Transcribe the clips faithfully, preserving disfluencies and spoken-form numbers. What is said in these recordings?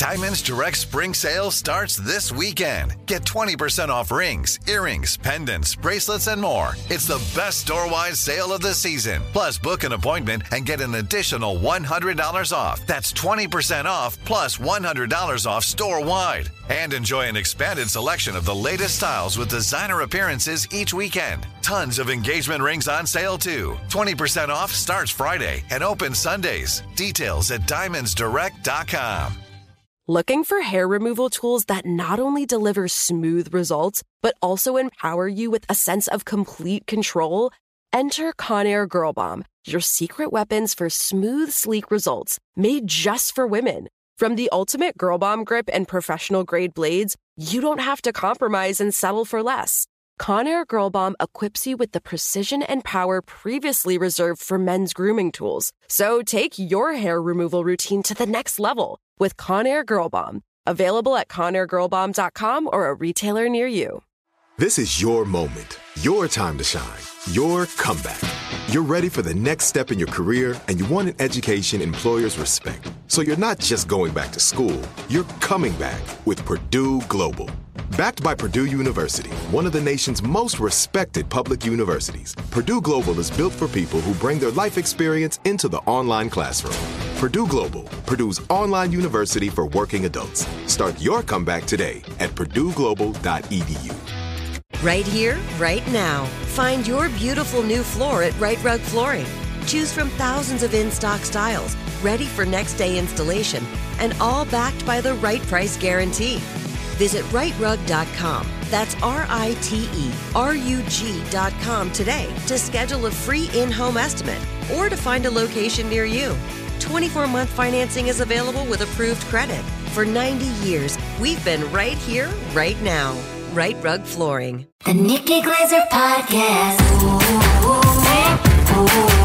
Diamonds Direct Spring Sale starts this weekend. Get twenty percent off rings, earrings, pendants, bracelets, and more. It's the best store-wide sale of the season. Plus, book an appointment and get an additional one hundred dollars off. That's twenty percent off plus one hundred dollars off store-wide. And enjoy an expanded selection of the latest styles with designer appearances each weekend. Tons of engagement rings on sale, too. twenty percent off starts Friday and opens Sundays. Details at diamonds direct dot com. Looking for hair removal tools that not only deliver smooth results, but also empower you with a sense of complete control? Enter Conair Girl Bomb, your secret weapons for smooth, sleek results, made just for women. From the ultimate Girl Bomb grip and professional-grade blades, you don't have to compromise and settle for less. Conair Girl Bomb equips you with the precision and power previously reserved for men's grooming tools. So take your hair removal routine to the next level with Conair Girl Bomb. Available at conair girl bomb dot com or a retailer near you. This is your moment, your time to shine, your comeback. You're ready for the next step in your career, and you want an education employers respect. So you're not just going back to school, you're coming back with Purdue Global. Backed by Purdue University, one of the nation's most respected public universities, Purdue Global is built for people who bring their life experience into the online classroom. Purdue Global, Purdue's online university for working adults. Start your comeback today at purdue global dot e d u. Right here, right now. Find your beautiful new floor at Right Rug Flooring. Choose from thousands of in-stock styles, ready for next day installation, and all backed by the right price guarantee. Visit right rug dot com. That's R I T E R U G dot com today to schedule a free in-home estimate or to find a location near you. twenty-four month financing is available with approved credit. For ninety years, we've been right here, right now. Right Rug Flooring. The Nikki Glazer Podcast. Ooh, ooh,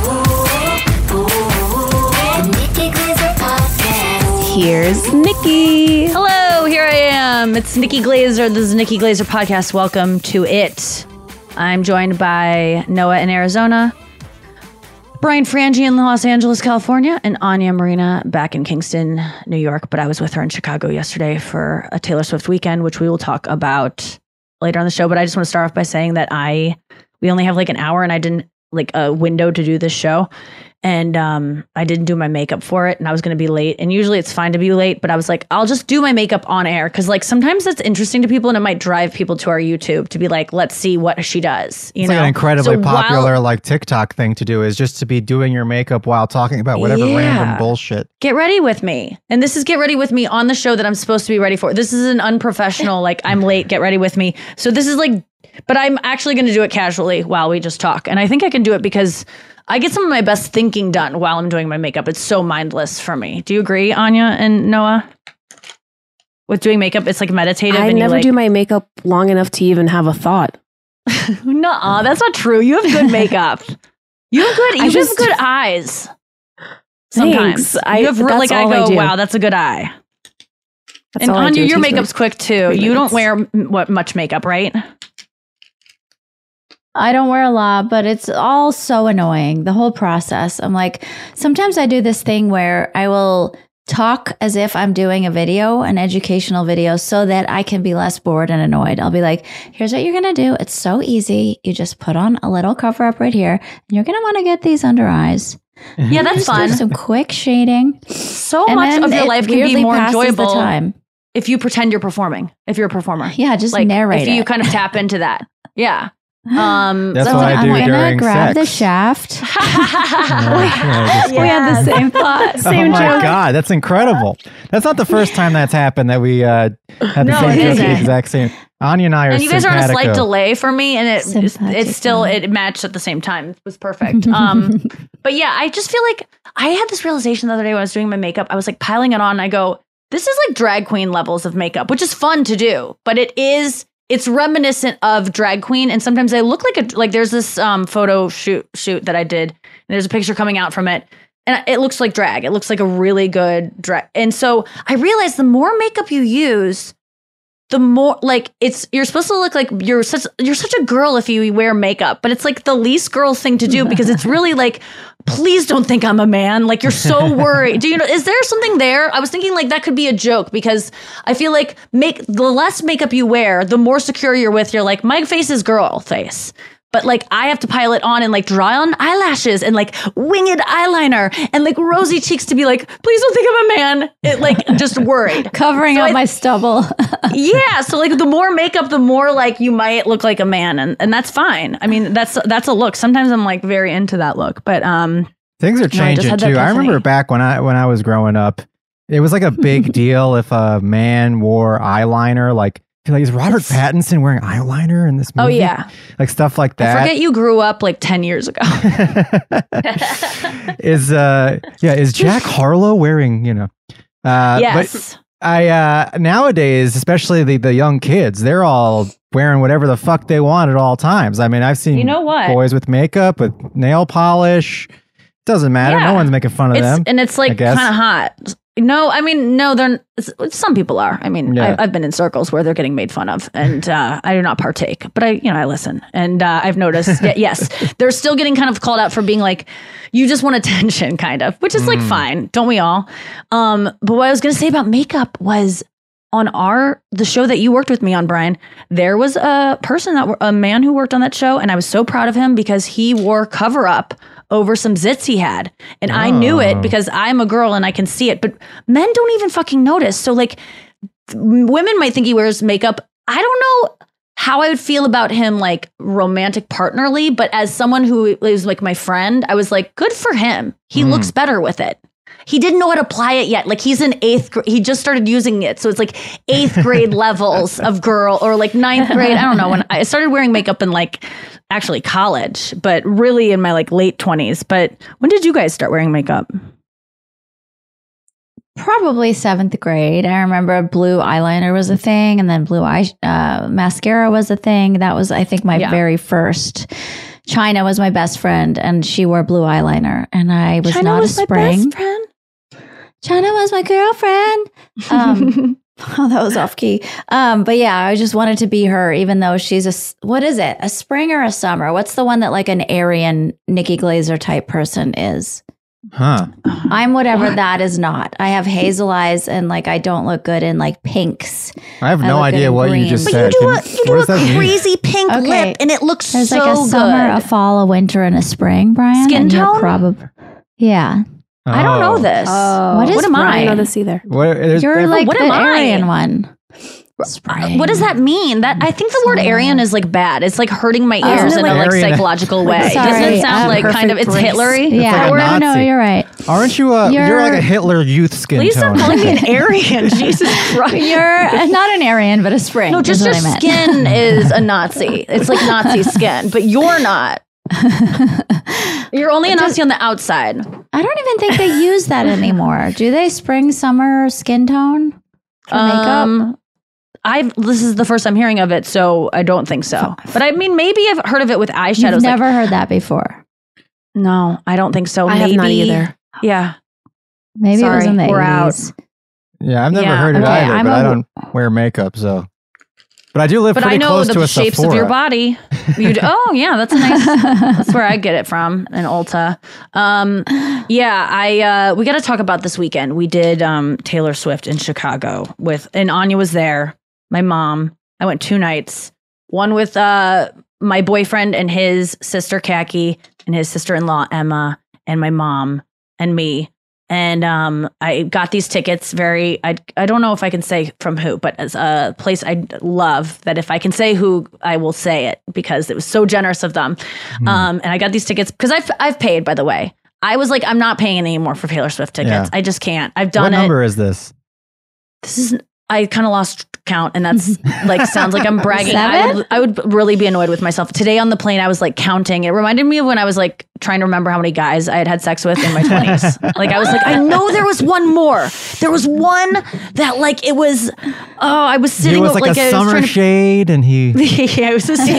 ooh, ooh, the Nikki Glazer Podcast. Here's Nikki. Hello, here I am. It's Nikki Glazer. This is Nikki Glazer Podcast. Welcome to it. I'm joined by Noah in Arizona, Brian Frangie in Los Angeles, California, and Anya Marina back in Kingston, New York. But I was with her in Chicago yesterday for a Taylor Swift weekend, which we will talk about later on the show. But I just want to start off by saying that I, we only have like an hour and I didn't like a window to do this show. And um, I didn't do my makeup for it and I was going to be late. And usually it's fine to be late, but I was like, I'll just do my makeup on air. Cause like sometimes that's interesting to people and it might drive people to our YouTube to be like, let's see what she does. You it's know, like an incredibly so popular while, like TikTok thing to do is just to be doing your makeup while talking about whatever yeah. random bullshit. Get ready with me. And this is Get Ready With Me on the show that I'm supposed to be ready for. This is an unprofessional, like I'm late, get ready with me. So this is like, but I'm actually going to do it casually while we just talk. And I think I can do it because I get some of my best thinking done while I'm doing my makeup. It's so mindless for me. Do you agree, Anya and Noah? With doing makeup, it's like meditative. I and never you like, do my makeup long enough to even have a thought. Nuh-uh, that's not true. You have good makeup. You have good. You I have just- good eyes. Sometimes Thanks. I- you have that's like I all I go, do. wow, that's a good eye. That's And all I Anya, do. It your takes me makeup's quick too. three You don't minutes. wear m- what much makeup, right? I don't wear a lot, but it's all so annoying. The whole process. I'm like, sometimes I do this thing where I will talk as if I'm doing a video, an educational video, so that I can be less bored and annoyed. I'll be like, here's what you're going to do. It's so easy. You just put on a little cover up right here. And you're going to want to get these under eyes. Yeah, that's Just do fun. some quick shading. So And much then of your it life can be weirdly more passes the enjoyable time. if you pretend you're performing. If you're a performer, Yeah, just like narrate if you it. kind of tap into that. Yeah. Um, That's so what I I'm do gonna during grab sex. the shaft. Yeah, just- We had the same thought. oh Same my joke. God, that's incredible. That's not the first time that's happened that we uh, had the No, same it joke, the isn't. exact same. Anya and I are and you guys are on a slight simpatico. delay for me, and it it's, Simpatico. it's still it matched at the same time. It was perfect. Um, but yeah, I just feel like I had this realization the other day when I was doing my makeup. I was like piling it on, and I go, "This is like drag queen levels of makeup, which is fun to do, but it is." It's reminiscent of drag queen, and sometimes I look like a like. There's this um, photo shoot shoot that I did, and there's a picture coming out from it, and it looks like drag. It looks like a really good drag. And so I realized the more makeup you use, the more like it's you're supposed to look like you're such you're such a girl if you wear makeup, but it's like the least girl thing to do because it's really like, please don't think I'm a man. Like you're so worried. Do you know, is there something there? I was thinking like that could be a joke because I feel like make the less makeup you wear, the more secure you're with. You're like, my face is girl face. But like I have to pile it on and like draw on eyelashes and like winged eyeliner and like rosy cheeks to be like, please don't think I'm a man. It like just worried. Covering so up I, my stubble. yeah. So like the more makeup, the more like you might look like a man. And, and that's fine. I mean, that's that's a look. Sometimes I'm like very into that look. But um things are changing no, I too. I remember back when I when I was growing up, it was like a big deal if a man wore eyeliner, like Like, is Robert Pattinson wearing eyeliner in this movie? Oh, yeah. Like stuff like that. I forget you grew up like ten years ago. is, uh, yeah, is Jack Harlow wearing, you know? Uh, yes. But I, uh, nowadays, especially the, the young kids, they're all wearing whatever the fuck they want at all times. I mean, I've seen you know what? boys with makeup, with nail polish. Doesn't matter. Yeah. No one's making fun of it's, them. And it's like kind of hot. No, I mean, no, they're some people are. I mean, Yeah. I, I've been in circles where they're getting made fun of, and uh, I do not partake. But I, you know, I listen, and uh, I've noticed. that, yes, they're still getting kind of called out for being like, you just want attention, kind of, which is like fine, don't we all? Um, but what I was going to say about makeup was on our the show that you worked with me on, Brian. There was a person that a man who worked on that show, and I was so proud of him because he wore cover up over some zits he had. And oh. I knew it because I'm a girl and I can see it, but men don't even fucking notice. So like women might think he wears makeup. I don't know how I would feel about him like romantic partnerly, but as someone who is like my friend, I was like, good for him. He mm. looks better with it. He didn't know how to apply it yet. Like he's in eighth grade. He just started using it. So it's like eighth grade levels of girl or like ninth grade. I don't know. When I started wearing makeup in like actually college, but really in my like late twenties. But when did you guys start wearing makeup? Probably seventh grade. I remember blue eyeliner was a thing, and then blue eye uh, mascara was a thing. That was, I think, my yeah. very first. China was my best friend, and she wore blue eyeliner, and I was China not was a spring. My best friend? China was my girlfriend. Um, oh, that was off key. Um, but yeah, I just wanted to be her, even though she's a, what is it? A spring or a summer? What's the one that like an Aryan Nikki Glaser type person is? Huh. I'm whatever what? that is not. I have hazel eyes and like I don't look good in like pinks. I have no I idea what green. you just but said. you do a, you do a crazy mean? pink okay. lip and it looks There's so like a good. summer, a fall, a winter, and a spring, Brian. Skin and tone? Probably, yeah. Oh. I don't know this. Oh. What is what am Brian? I? I don't know this either. What, You're like what the am I? Aryan one. Spring. What does that mean? That I think the word Aryan is like bad. It's like hurting my Oh, ears isn't in it a like like Aryan? psychological way. Sorry, Doesn't it sound uh, like kind of it's perfect race. Hitlery? Yeah, like a no, Nazi. you're right. Aren't you a, you're, You're- like a Hitler youth skin Please tone. stop calling me an Aryan. Jesus Christ. You're not an Aryan, but a spring. No, just is your what I meant. skin is a Nazi. It's like Nazi skin, but you're not. You're only a Nazi on the outside. I don't even think they use that anymore. Do they? Spring, summer, skin tone for Um, makeup? I this is the first I'm hearing of it, so I don't think so. But I mean, maybe I've heard of it with eyeshadows. You've like- never heard that before. no, I don't think so. I maybe, have not either. Yeah. Maybe Sorry, it was in the we're out. eighties. Yeah, I've never Yeah, heard it okay, either, I'm but a- I don't wear makeup, so. But I do live But pretty I know close the to a shapes Sephora. of your body. You do, oh yeah, that's a nice. That's where I get it from in Ulta. Um, yeah, I uh, we got to talk about this weekend. We did um, Taylor Swift in Chicago with, and Anya was there. My mom. I went two nights. One with uh, my boyfriend and his sister Khaki and his sister-in-law Emma and my mom and me. And um, I got these tickets very, I, I don't know if I can say from who, but as a place I love that if I can say who, I will say it because it was so generous of them. Mm. Um, and I got these tickets because I've, I've paid, by the way. I was like, I'm not paying anymore for Taylor Swift tickets. Yeah. I just can't. I've done what it. What number is this? This is, I kind of lost count and that's like, sounds like I'm bragging. I Seven? would, I would really be annoyed with myself. Today on the plane, I was like counting. It reminded me of when I was like trying to remember how many guys I had had sex with in my twenties. Like I was like, I know there was one more. There was one that like, it was, oh, I was sitting He was over, like, like a I was summer trying to, shade and he yeah, I was just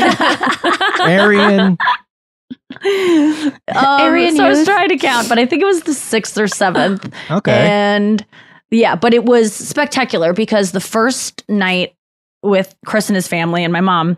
Aryan. Um, Aryan so I was youth. trying to count, but I think it was the sixth or seventh. Okay. And yeah, but it was spectacular because the first night with Chris and his family and my mom.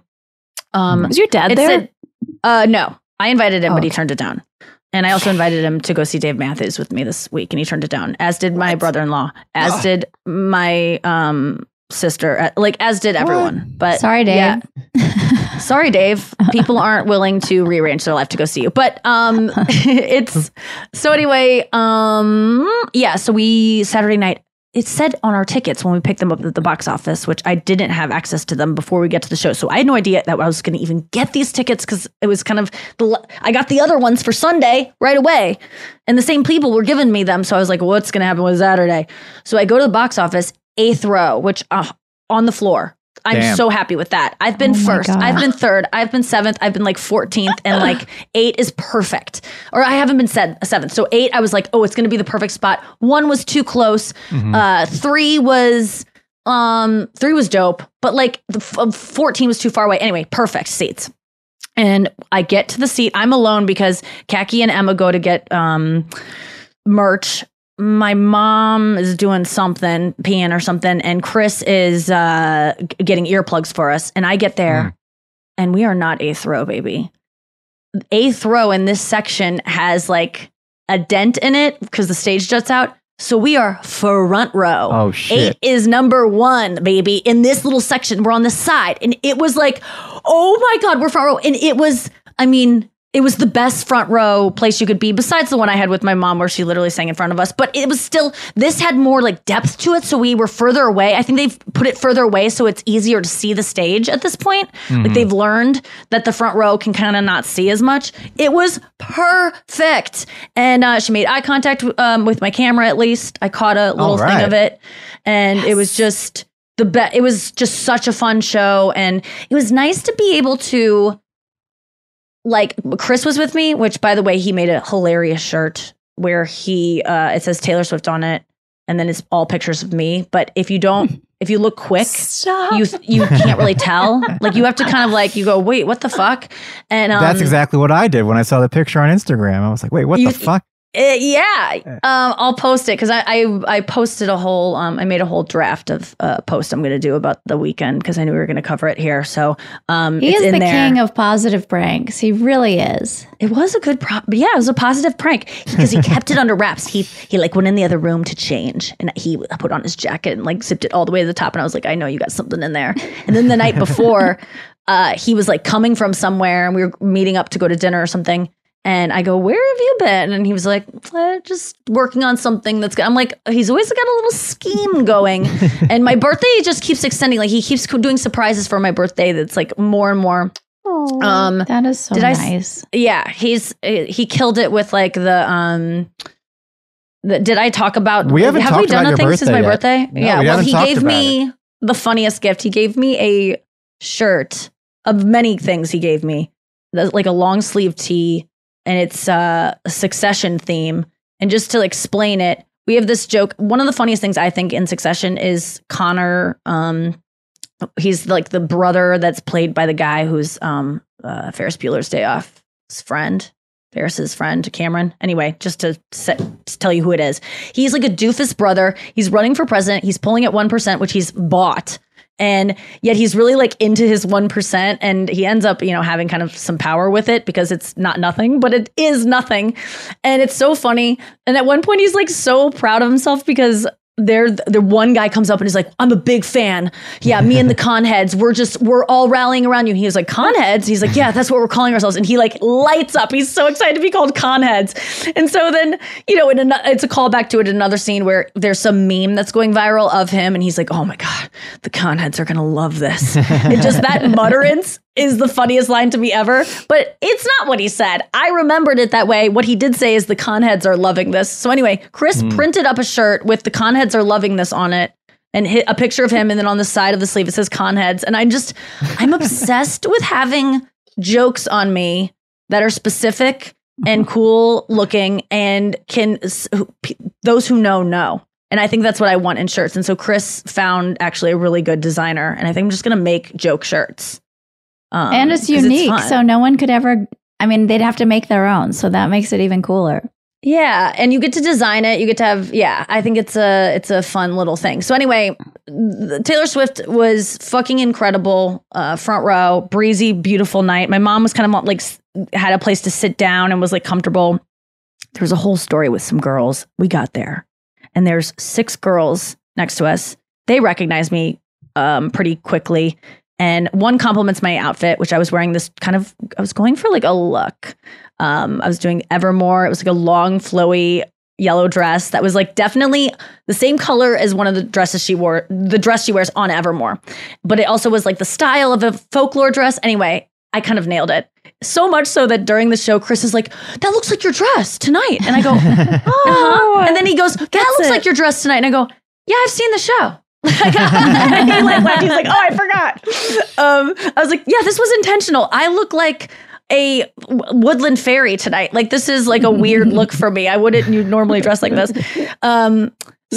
Um, Was your dad it there? said- uh, no, I invited him, Oh, but he okay. turned it down. And I also invited him to go see Dave Matthews with me this week, and he turned it down. As did my brother-in-law. As Ugh. did my um, sister. uh, Like as did everyone. But Sorry, Dave. yeah. Sorry, Dave. People aren't willing to rearrange their life to go see you. But um, it's so anyway. Um, yeah. So we Saturday night. It said on our tickets when we picked them up at the box office, which I didn't have access to them before we get to the show. So I had no idea that I was going to even get these tickets because it was kind of the. I got the other ones for Sunday right away, and the same people were giving me them. So I was like, "What's going to happen with Saturday?" So I go to the box office, eighth row, which uh, on the floor. I'm Damn. so happy with that. I've been Oh my first. God. I've been third. I've been seventh. I've been like fourteenth, and like eight is perfect. Or I haven't been said seventh. So eight, I was like, oh, it's going to be the perfect spot. One was too close. Mhm. Uh, three was um, three was dope, but like the f- fourteen was too far away. Anyway, perfect seats. And I get to the seat. I'm alone because Khaki and Emma go to get um, merch. My mom is doing something, peeing or something, and Chris is uh, g- getting earplugs for us. And I get there, Mm. and we are not eighth row, baby. Eighth row in this section has like a dent in it because the stage juts out. So we are front row. Oh, shit. Eight is number one, baby. In this little section, we're on the side. And it was like, oh my God, we're front row. And it was, I mean, it was the best front row place you could be, besides the one I had with my mom where she literally sang in front of us. But it was still, this had more like depth to it. So we were further away. I think they've put it further away so it's easier to see the stage at this point. Like they've learned that the front row can kind of not see as much. It was perfect. And uh, she made eye contact um, with my camera at least. I caught a little All thing right. of it. And it was just the best. It was just such a fun show. And it was nice to be able to, like, Chris was with me, which, by the way, he made a hilarious shirt where he, uh, it says Taylor Swift on it, and then it's all pictures of me. But if you don't, if you look quick, Stop. you you can't really tell. Like, you have to kind of like, you go, wait, what the fuck? And um, That's exactly what I did when I saw the picture on Instagram. I was like, wait, what You- the fuck? Uh, yeah, um, I'll post it because I, I I posted a whole um I made a whole draft of a uh, post I'm going to do about the weekend because I knew we were going to cover it here. So um, He it's is in the there. king of positive pranks. He really is. It was a good pro- but yeah, it was a positive prank because he kept it under wraps. He he like went in the other room to change and he put on his jacket and like zipped it all the way to the top. And I was like, I know you got something in there. And then the night before, uh, he was like coming from somewhere and we were meeting up to go to dinner or something. And I go, where have you been? And he was like, eh, just working on something that's good. I'm like, he's always got a little scheme going. And my birthday just keeps extending. Like he keeps doing surprises for my birthday that's like more and more. Oh, Um, that is so did I s- nice. Yeah, he's uh, he killed it with like the um. The, did I talk about? We haven't have we talked done about a your thing since birthday my yet. birthday? No, yeah, we well, haven't he talked gave about me the funniest gift. He gave me a shirt of many things. He gave me There's, like a long sleeve tee, and it's uh, a Succession theme. And just to explain it, we have this joke. One of the funniest things I think in Succession is Connor. Um, he's like the brother that's played by the guy who's um, uh, Ferris Bueller's Day Off's friend. Ferris's friend, Cameron. Anyway, just to, set, to tell you who it is. He's like a doofus brother. He's running for president. He's pulling at one percent, which he's bought. And yet he's really like into his one percent. And he ends up, you know, having kind of some power with it because it's not nothing, but it is nothing. And it's so funny. And at one point he's like so proud of himself because there, the one guy comes up and he's like, I'm a big fan. Yeah, me and the con heads, we're just, we're all rallying around you. And he was like, con heads? He's like, yeah, that's what we're calling ourselves. And he like lights up. He's so excited to be called con heads. And so then, you know, in an, it's a callback to it, another scene where there's some meme that's going viral of him. And he's like, oh my God, the con heads are going to love this. And just that mutterance is the funniest line to me ever. But it's not what he said. I remembered it that way. What he did say is the con heads are loving this. So anyway, Chris mm. printed up a shirt with the con heads are loving this on it and hit a picture of him. And then on the side of the sleeve, it says con heads. And I'm just, I'm obsessed with having jokes on me that are specific and cool looking and can, those who know, know. And I think that's what I want in shirts. And so Chris found actually a really good designer. And I think I'm just going to make joke shirts. Um, and it's unique, it's so no one could ever, I mean, they'd have to make their own. So that makes it even cooler. Yeah, and you get to design it. You get to have, yeah, I think it's a it's a fun little thing. So anyway, Taylor Swift was fucking incredible. Uh, front row, breezy, beautiful night. My mom was kind of like had a place to sit down and was like comfortable. There was a whole story with some girls. We got there, and there's six girls next to us. They recognized me um, pretty quickly. And one compliments my outfit, which I was wearing this kind of, I was going for like a look. Um, I was doing Evermore. It was like a long, flowy yellow dress that was like definitely the same color as one of the dresses she wore, the dress she wears on Evermore. But it also was like the style of a folklore dress. Anyway, I kind of nailed it. So much so that during the show, Chris is like, that looks like your dress tonight. And I go, oh. Uh-huh. And then he goes, that looks it. like your dress tonight. And I go, yeah, I've seen the show. he like laughed. He's like, oh, I forgot. Um, I was like, yeah, this was intentional. I look like a woodland fairy tonight. Like this is like a weird look for me. I wouldn't normally dress like this. Um,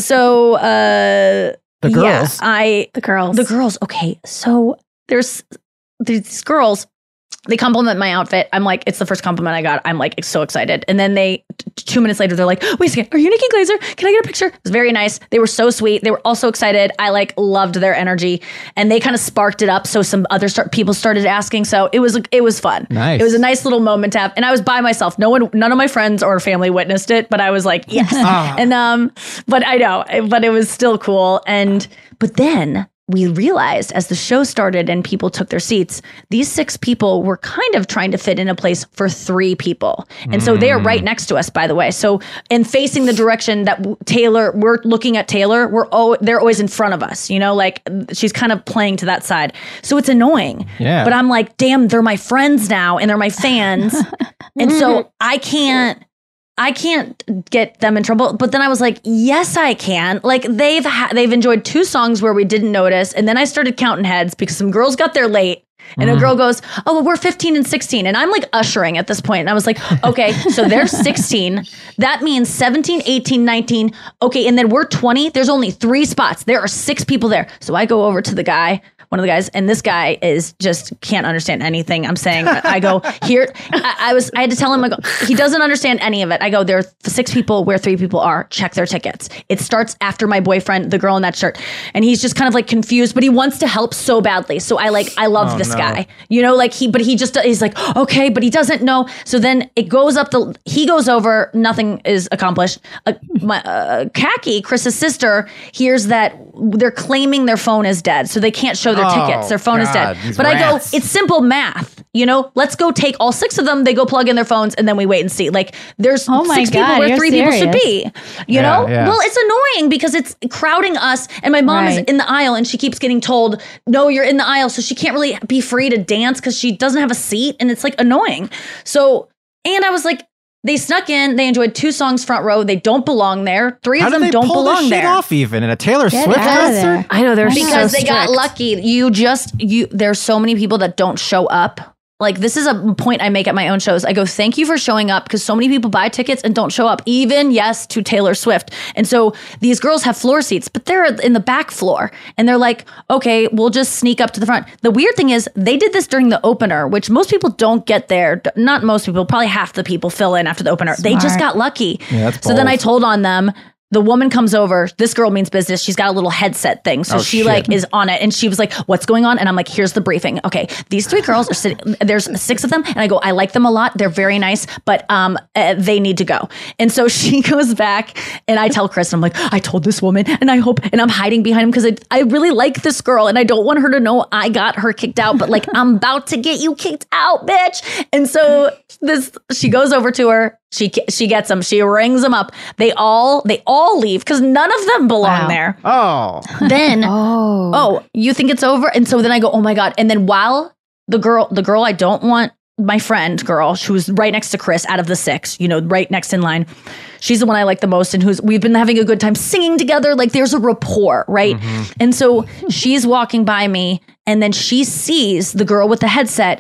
so uh, the girls, yeah, I the girls, the girls. Okay, so there's these girls. They compliment my outfit. I'm like, it's the first compliment I got. I'm like so excited. And then they, t- two minutes later, they're like, wait a second, are you Nikki Glazer? Can I get a picture? It was very nice. They were so sweet. They were also excited. I like loved their energy, and they kind of sparked it up. So some other start people started asking. So it was, it was fun. Nice. It was a nice little moment to have. And I was by myself. No one, none of my friends or family witnessed it, but I was like, yes. oh. And, um, but I know, but it was still cool. And, but then we realized as the show started and people took their seats, these six people were kind of trying to fit in a place for three people. And so they are right next to us, by the way. So, and facing the direction that Taylor, we're looking at Taylor, we're oh, they're always in front of us, you know, like she's kind of playing to that side. So it's annoying. Yeah. But I'm like, damn, they're my friends now and they're my fans. And so I can't, I can't get them in trouble. But then I was like, yes, I can. Like they've ha- they've enjoyed two songs where we didn't notice. And then I started counting heads because some girls got there late. And mm. a girl goes, oh, well, we're fifteen and sixteen. And I'm like ushering at this point. And I was like, okay, so they're sixteen. That means seventeen, eighteen, nineteen. Okay, and then we're twenty. There's only three spots. There are six people there. So I go over to the guy, one of the guys, and this guy is just can't understand anything I'm saying. I go, here, I, I was, I had to tell him, I go, he doesn't understand any of it. I go, there are six people where three people are. Check their tickets. It starts after my boyfriend, the girl in that shirt. And he's just kind of like confused, but he wants to help so badly. So I like, I love oh, this no. guy, you know, like he, but he just, he's like, okay, but he doesn't know. So then it goes up the, he goes over, nothing is accomplished. Uh, my, uh, Kaki, Chris's sister, hears that they're claiming their phone is dead. So they can't show their Oh, tickets. Their phone God, is dead. these But rats. I go, it's simple math. You know, let's go take all six of them. They go plug in their phones and then we wait and see. Like there's Oh my six God, people where you're three people should serious. be. You Yeah, know? yeah. Well, it's annoying because it's crowding us. And my mom is Right. in the aisle and she keeps getting told, no, you're in the aisle. So she can't really be free to dance because she doesn't have a seat. And it's like annoying. So, and I was like, they snuck in. They enjoyed two songs front row. They don't belong there. Three How of did them they don't pull belong this shit there. off even in a Taylor Get Swift out of concert? there. I know they're Because so they got strict. lucky. You just you there's so many people that don't show up. Like this is a point I make at my own shows. I go, thank you for showing up because so many people buy tickets and don't show up. Even yes to Taylor Swift. And so these girls have floor seats, but they're in the back floor. And they're like, okay, we'll just sneak up to the front. The weird thing is they did this during the opener, which most people don't get there. Not most people, probably half the people fill in after the opener. They just Smart. got lucky. Yeah, that's so then I bold. told on them. The woman comes over. This girl means business. She's got a little headset thing. So Oh, she shit. like is on it. And she was like, what's going on? And I'm like, here's the briefing. Okay. These three girls are sitting, there's six of them. And I go, I like them a lot. They're very nice, but um, uh, they need to go. And so she goes back and I tell Chris, I'm like, I told this woman and I hope, and I'm hiding behind him because I, I really like this girl and I don't want her to know I got her kicked out, but like, I'm about to get you kicked out, bitch. And so this, she goes over to her. She she gets them. She rings them up. They all they all leave because none of them belong Wow. there. Oh. Then Oh. oh, you think it's over? And so then I go, oh my God. And then while the girl, the girl I don't want, my friend girl, she was right next to Chris out of the six, you know, right next in line. She's the one I like the most and who's we've been having a good time singing together. Like there's a rapport, right? And so she's walking by me and then she sees the girl with the headset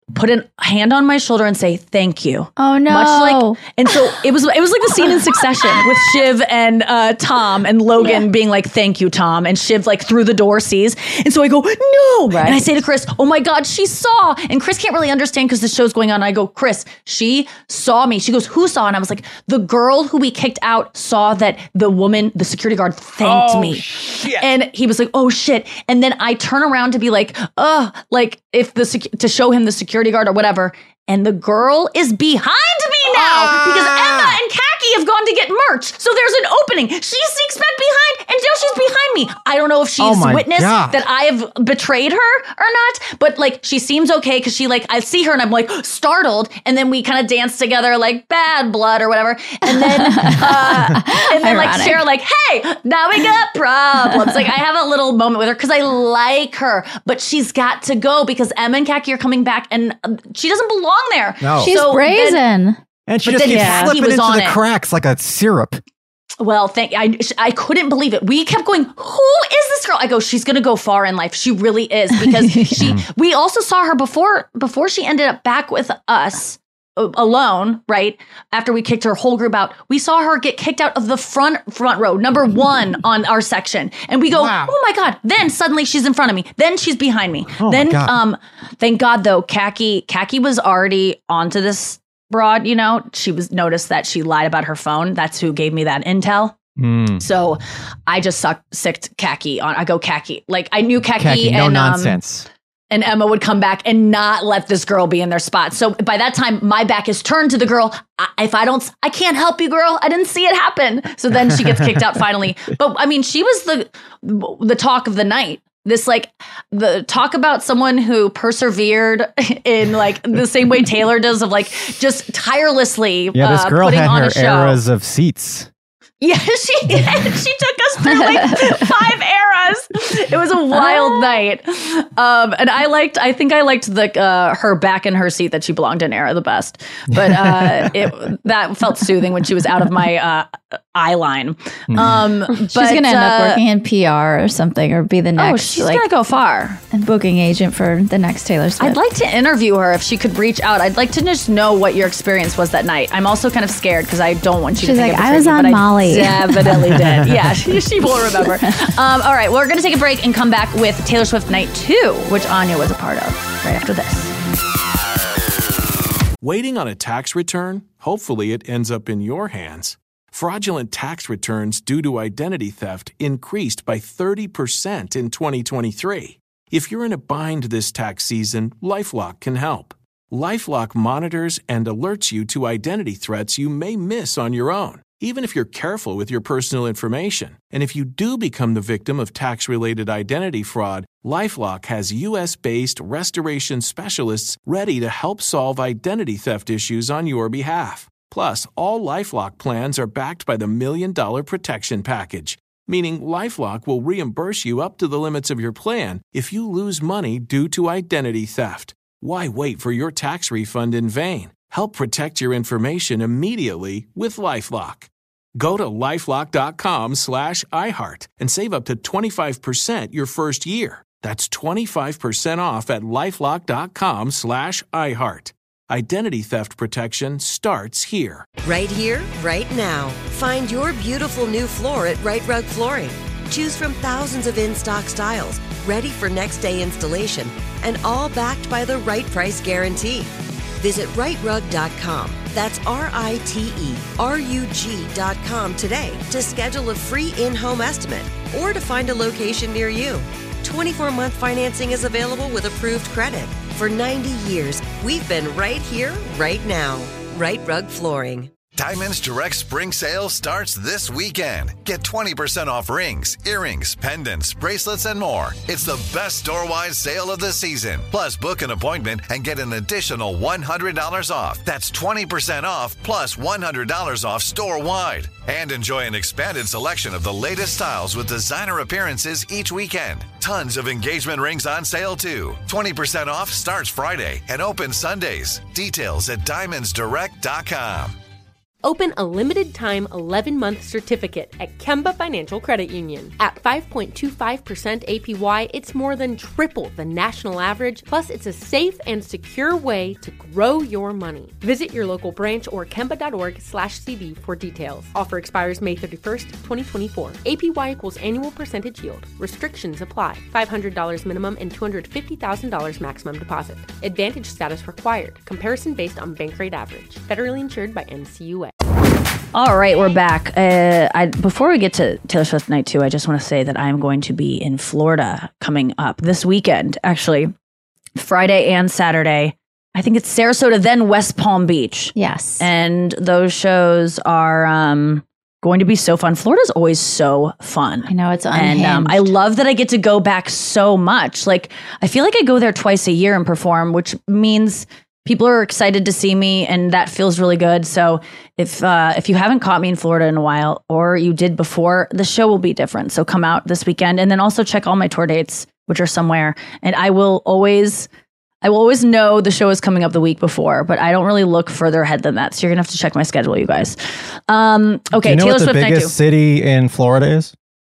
put a hand on my shoulder and say thank you. Oh no! Much like, and so it was. It was like the scene in Succession with Shiv and uh, Tom and Logan yeah. being like, "Thank you, Tom," and Shiv like through the door sees, and so I go, "No!" Right. And I say to Chris, "Oh my God, she saw!" And Chris can't really understand because the show's going on. And I go, "Chris, she saw me." She goes, "Who saw?" And I was like, "The girl who we kicked out saw that the woman, the security guard, thanked oh, me." Shit. And he was like, "Oh shit!" And then I turn around to be like, "Uh, like if the sec- to show him the security guard or whatever." And the girl is behind me now ah. because Emma and Khaki have gone to get merch. So there's an opening. She sneaks back behind and now she's behind me. I don't know if she's oh witnessed God. that I have betrayed her or not, but like she seems okay because she like, I see her and I'm like startled. And then we kind of dance together like bad blood or whatever. And then, uh, and then like share like, hey, now we got problems. Like I have a little moment with her because I like her, but she's got to go because Emma and Khaki are coming back and she doesn't belong there. No. She's so brazen. Then, and she just keeps yeah, slipping into the it. cracks like a syrup. Well, thank I I couldn't believe it. We kept going, who is this girl? I go, she's going to go far in life. She really is because she we also saw her before before she ended up back with us alone, right? After we kicked her whole group out, we saw her get kicked out of the front front row, number one on our section. And we go, wow. oh my God. Then suddenly she's in front of me. Then she's behind me. Oh then, um, thank God though, Khaki, Khaki was already onto this broad, you know, she was noticed that she lied about her phone. That's who gave me that intel. Mm. So I just sucked, sicked Khaki on, I go Khaki. Like I knew Khaki, Khaki and, no nonsense. Um, And Emma would come back and not let this girl be in their spot. So by that time, my back is turned to the girl. I, if I don't, I can't help you, girl. I didn't see it happen. So then she gets kicked out finally. But I mean, she was the the talk of the night. This like the talk about someone who persevered in like the same way Taylor does of like just tirelessly yeah, this girl uh, putting had on her a show. eras of seats. Yeah, she did. She took us through like five eras. It was a wild night. Um, and I liked, I think I liked the uh, her back in her seat that she belonged in era the best. But uh, it that felt soothing when she was out of my uh, eye line. Um, She's going to end uh, up working in P R or something or be the next. Oh, she's like, going to go far. And booking agent for the next Taylor Swift. I'd like to interview her if she could reach out. I'd like to just know what your experience was that night. I'm also kind of scared because I don't want you She's to think like, I I was on I Molly. Definitely did. Yeah, she, she will remember. Um, all right, well, we're going to take a break and come back with Taylor Swift Night two, which Anya was a part of right after this. Waiting on a tax return? Hopefully it ends up in your hands. Fraudulent tax returns due to identity theft increased by thirty percent in twenty twenty-three. If you're in a bind this tax season, LifeLock can help. LifeLock monitors and alerts you to identity threats you may miss on your own, even if you're careful with your personal information. And if you do become the victim of tax-related identity fraud, LifeLock has U S-based restoration specialists ready to help solve identity theft issues on your behalf. Plus, all LifeLock plans are backed by the Million Dollar Protection Package, meaning LifeLock will reimburse you up to the limits of your plan if you lose money due to identity theft. Why wait for your tax refund in vain? Help protect your information immediately with LifeLock. Go to LifeLock.com slash iHeart and save up to twenty-five percent your first year. That's twenty-five percent off at LifeLock.com slash iHeart. Identity theft protection starts here. Right here, right now. Find your beautiful new floor at Right Rug Flooring. Choose from thousands of in-stock styles, ready for next day installation, and all backed by the right price guarantee. Visit right rug dot com. That's R I T E R U G dot com today to schedule a free in-home estimate or to find a location near you. twenty-four month financing is available with approved credit. For ninety years, we've been right here, right now. Right Rug Flooring. Diamonds Direct Spring Sale starts this weekend. Get twenty percent off rings, earrings, pendants, bracelets, and more. It's the best store-wide sale of the season. Plus, book an appointment and get an additional one hundred dollars off. That's twenty percent off plus one hundred dollars off store-wide. And enjoy an expanded selection of the latest styles with designer appearances each weekend. Tons of engagement rings on sale, too. twenty percent off starts Friday and opens Sundays. Details at diamonds direct dot com. Open a limited-time eleven-month certificate at Kemba Financial Credit Union. At five point two five percent A P Y, it's more than triple the national average, plus it's a safe and secure way to grow your money. Visit your local branch or kemba.org slash CD for details. Offer expires May thirty-first, twenty twenty-four. A P Y equals annual percentage yield. Restrictions apply. five hundred dollars minimum and two hundred fifty thousand dollars maximum deposit. Advantage status required. Comparison based on bank rate average. Federally insured by N C U A. All right, we're back. Uh, I, before we get to Taylor Swift Night two, I just want to say that I'm going to be in Florida coming up this weekend, actually, Friday and Saturday. I think it's Sarasota, then West Palm Beach. Yes. And those shows are um, going to be so fun. Florida's always so fun. I know, it's unhinged. And um, I love that I get to go back so much. Like, I feel like I go there twice a year and perform, which means people are excited to see me, and that feels really good. So if uh, if you haven't caught me in Florida in a while, or you did before, the show will be different. So come out this weekend, and then also check all my tour dates, which are somewhere. And I will always, I will always know the show is coming up the week before, but I don't really look further ahead than that. So you're gonna have to check my schedule, you guys. Um, okay, Do you know Taylor what the Swift Night two. biggest city in Florida is?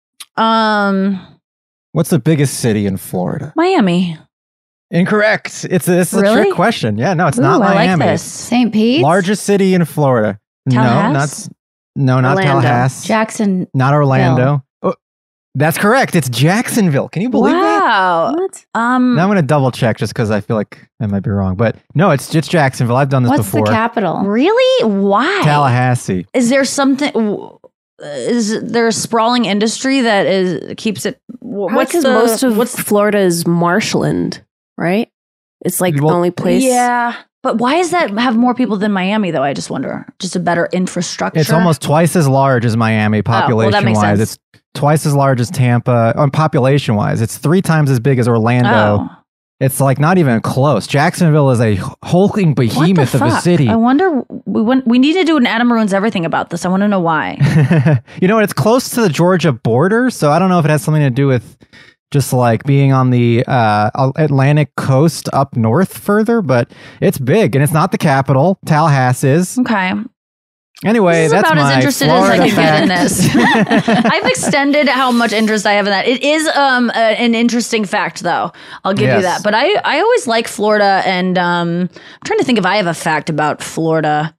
Um, What's the biggest city in Florida? Miami. Incorrect. It's a, this is Really? a trick question. Yeah, no, it's Ooh, not I like Miami. this. Saint Pete? Largest city in Florida. Tallahassee? No, not no, not Orlando. Tallahassee. Jackson. Not Orlando. Oh, that's correct. It's Jacksonville. Can you believe that? Wow. What? Um, Now I'm going to double check just because I feel like I might be wrong. But no, it's just Jacksonville. I've done this What's before. the capital? Really? Why? Tallahassee. Is there something? w- Is there a sprawling industry that is keeps it? wh- What's because the most of what's Florida is marshland, right? It's like the only place. Yeah, but why does that have more people than Miami though? I just wonder. Just a better infrastructure. It's almost twice as large as Miami Oh, well, population that makes wise. sense. It's twice as large as Tampa on population wise. It's three times as big as Orlando. Oh. It's like not even close. Jacksonville is a hulking What the behemoth of a fuck? city. I wonder. We went, we need to do an Adam Ruins Everything about this. I want to know why. You know what? It's close to the Georgia border, so I don't know if it has something to do with just like being on the uh, Atlantic coast up north further, but it's big and it's not the capital. Tallahassee is. Okay. Anyway, This is that's about my as interested as Florida I can get in fact. this. I've extended how much interest I have in that. It is um a, an interesting fact, though. I'll give you Yes. that. But I, I always like Florida, and um, I'm trying to think if I have a fact about Florida.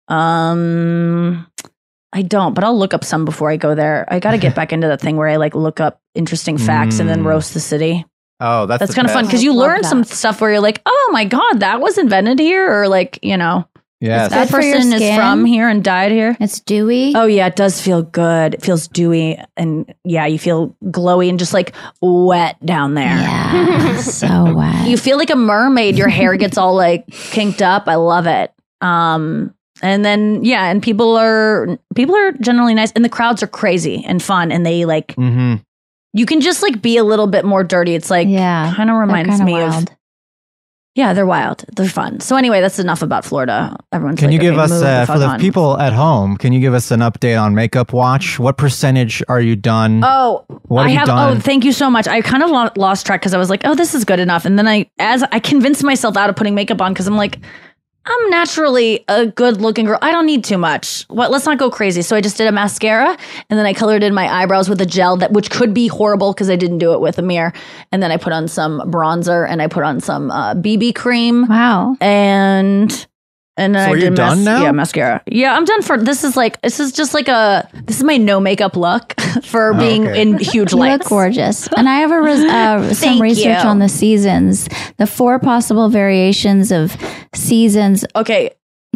Um, I don't, but I'll look up some before I go there. I got to get back into that thing where I like look up interesting facts and then Mm. roast the city. Oh, that's That's the kind of fun best. because you Love learn that. some stuff where you're like, oh my god, that was invented here, or like you know. Yes. That Good for your person is skin. from here and died here. It's dewy. Oh yeah, it does feel good. It feels dewy, and yeah, you feel glowy and just like wet down there. Yeah, so wet. You feel like a mermaid. Your hair gets all like kinked up. I love it. Um, and then yeah, and people are people are generally nice, and the crowds are crazy and fun, and they like Mm-hmm. you can just like be a little bit more dirty. It's like Yeah, kind of they're reminds kinda me wild. of. Yeah, they're wild. They're fun. So anyway, that's enough about Florida. Everyone's Can like, you give okay, us, move the uh, fuck for the on. people at home, can you give us an update on Makeup Watch? What percentage are you done? Oh, What have I you have. done? Oh, thank you so much. I kind of lo- lost track because I was like, oh, this is good enough, and then I, as I convinced myself out of putting makeup on because I'm like, I'm naturally a good looking girl. I don't need too much. What? Let's not go crazy. So I just did a mascara, and then I colored in my eyebrows with a gel that, which could be horrible because I didn't do it with a mirror. And then I put on some bronzer, and I put on some uh, B B cream. Wow. And. And then So I are did you done now? Yeah, mascara. Yeah, I'm done for. This is like this is just like a. This is my no makeup look for Oh, being okay. in huge You lights. look gorgeous. And I have a res- uh, some Thank research you. on the seasons, the four possible variations of seasons. Okay.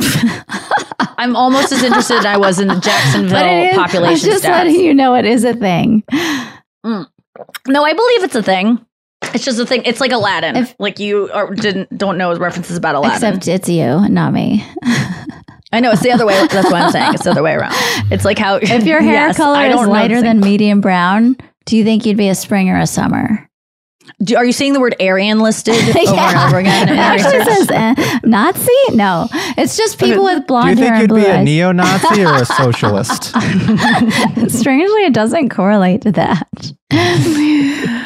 I'm almost as interested as I was in the Jacksonville But it is, population I'm just stats. letting you know it is a thing. Mm. No, I believe it's a thing. It's just a thing. It's like Aladdin. If- like you are, didn't don't know references about Aladdin. Except it's you, not me. I know it's the other way. That's what I'm saying. It's the other way around. It's like how If your hair Yes, color I is don't know lighter the than thing. medium brown, do you think you'd be a spring or a summer? Do, are you seeing the word Aryan listed over and over again? in It actually research? says eh, Nazi? No. It's just people with Do you blonde think hair and you'd blue be a eyes. neo-Nazi or a socialist? Strangely, it doesn't correlate to that.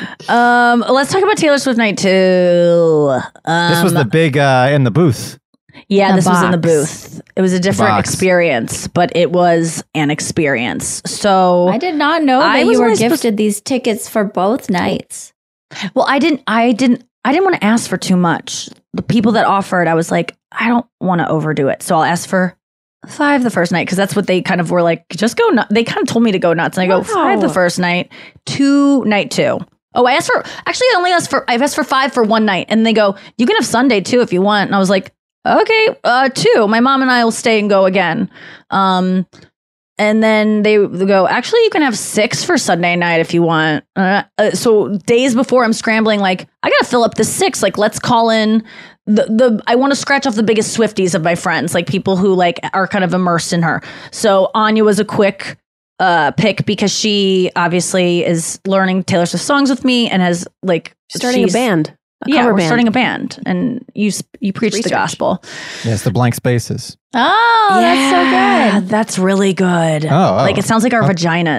Um, let's talk about Taylor Swift Night two. Um, This was the big uh, in the booth. Yeah, The this was in the box. booth. It was a different Box. experience, but it was an experience. So I did not know I that was you were only supposed- gifted these tickets for both nights. Well, I didn't. I didn't. I didn't want to ask for too much. The people that offered, I was like, I don't want to overdo it, so I'll ask for five the first night because that's what they kind of were like. Just go nuts. They kind of told me to go nuts, and I go five the first night, two night two. Oh, I asked for. Actually, I only asked for. I've asked for five for one night, and they go, you can have Sunday too if you want. And I was like, okay, uh, two. My mom and I will stay and go again. Um, And then they go, actually, you can have six for Sunday night if you want. Uh, uh, so days before, I'm scrambling, like, I got to fill up the six. Like, let's call in the, the I want to scratch off the biggest Swifties of my friends, like people who like are kind of immersed in her. So Anya was a quick uh, pick because she obviously is learning Taylor Swift songs with me and has like Starting a she's- band. A yeah, cover we're band. starting a band, and you s- you preach the Research. gospel. Yes, the blank spaces. Oh, that's so Yeah, good. That's really good. Oh, oh. Like it sounds like our vaginas.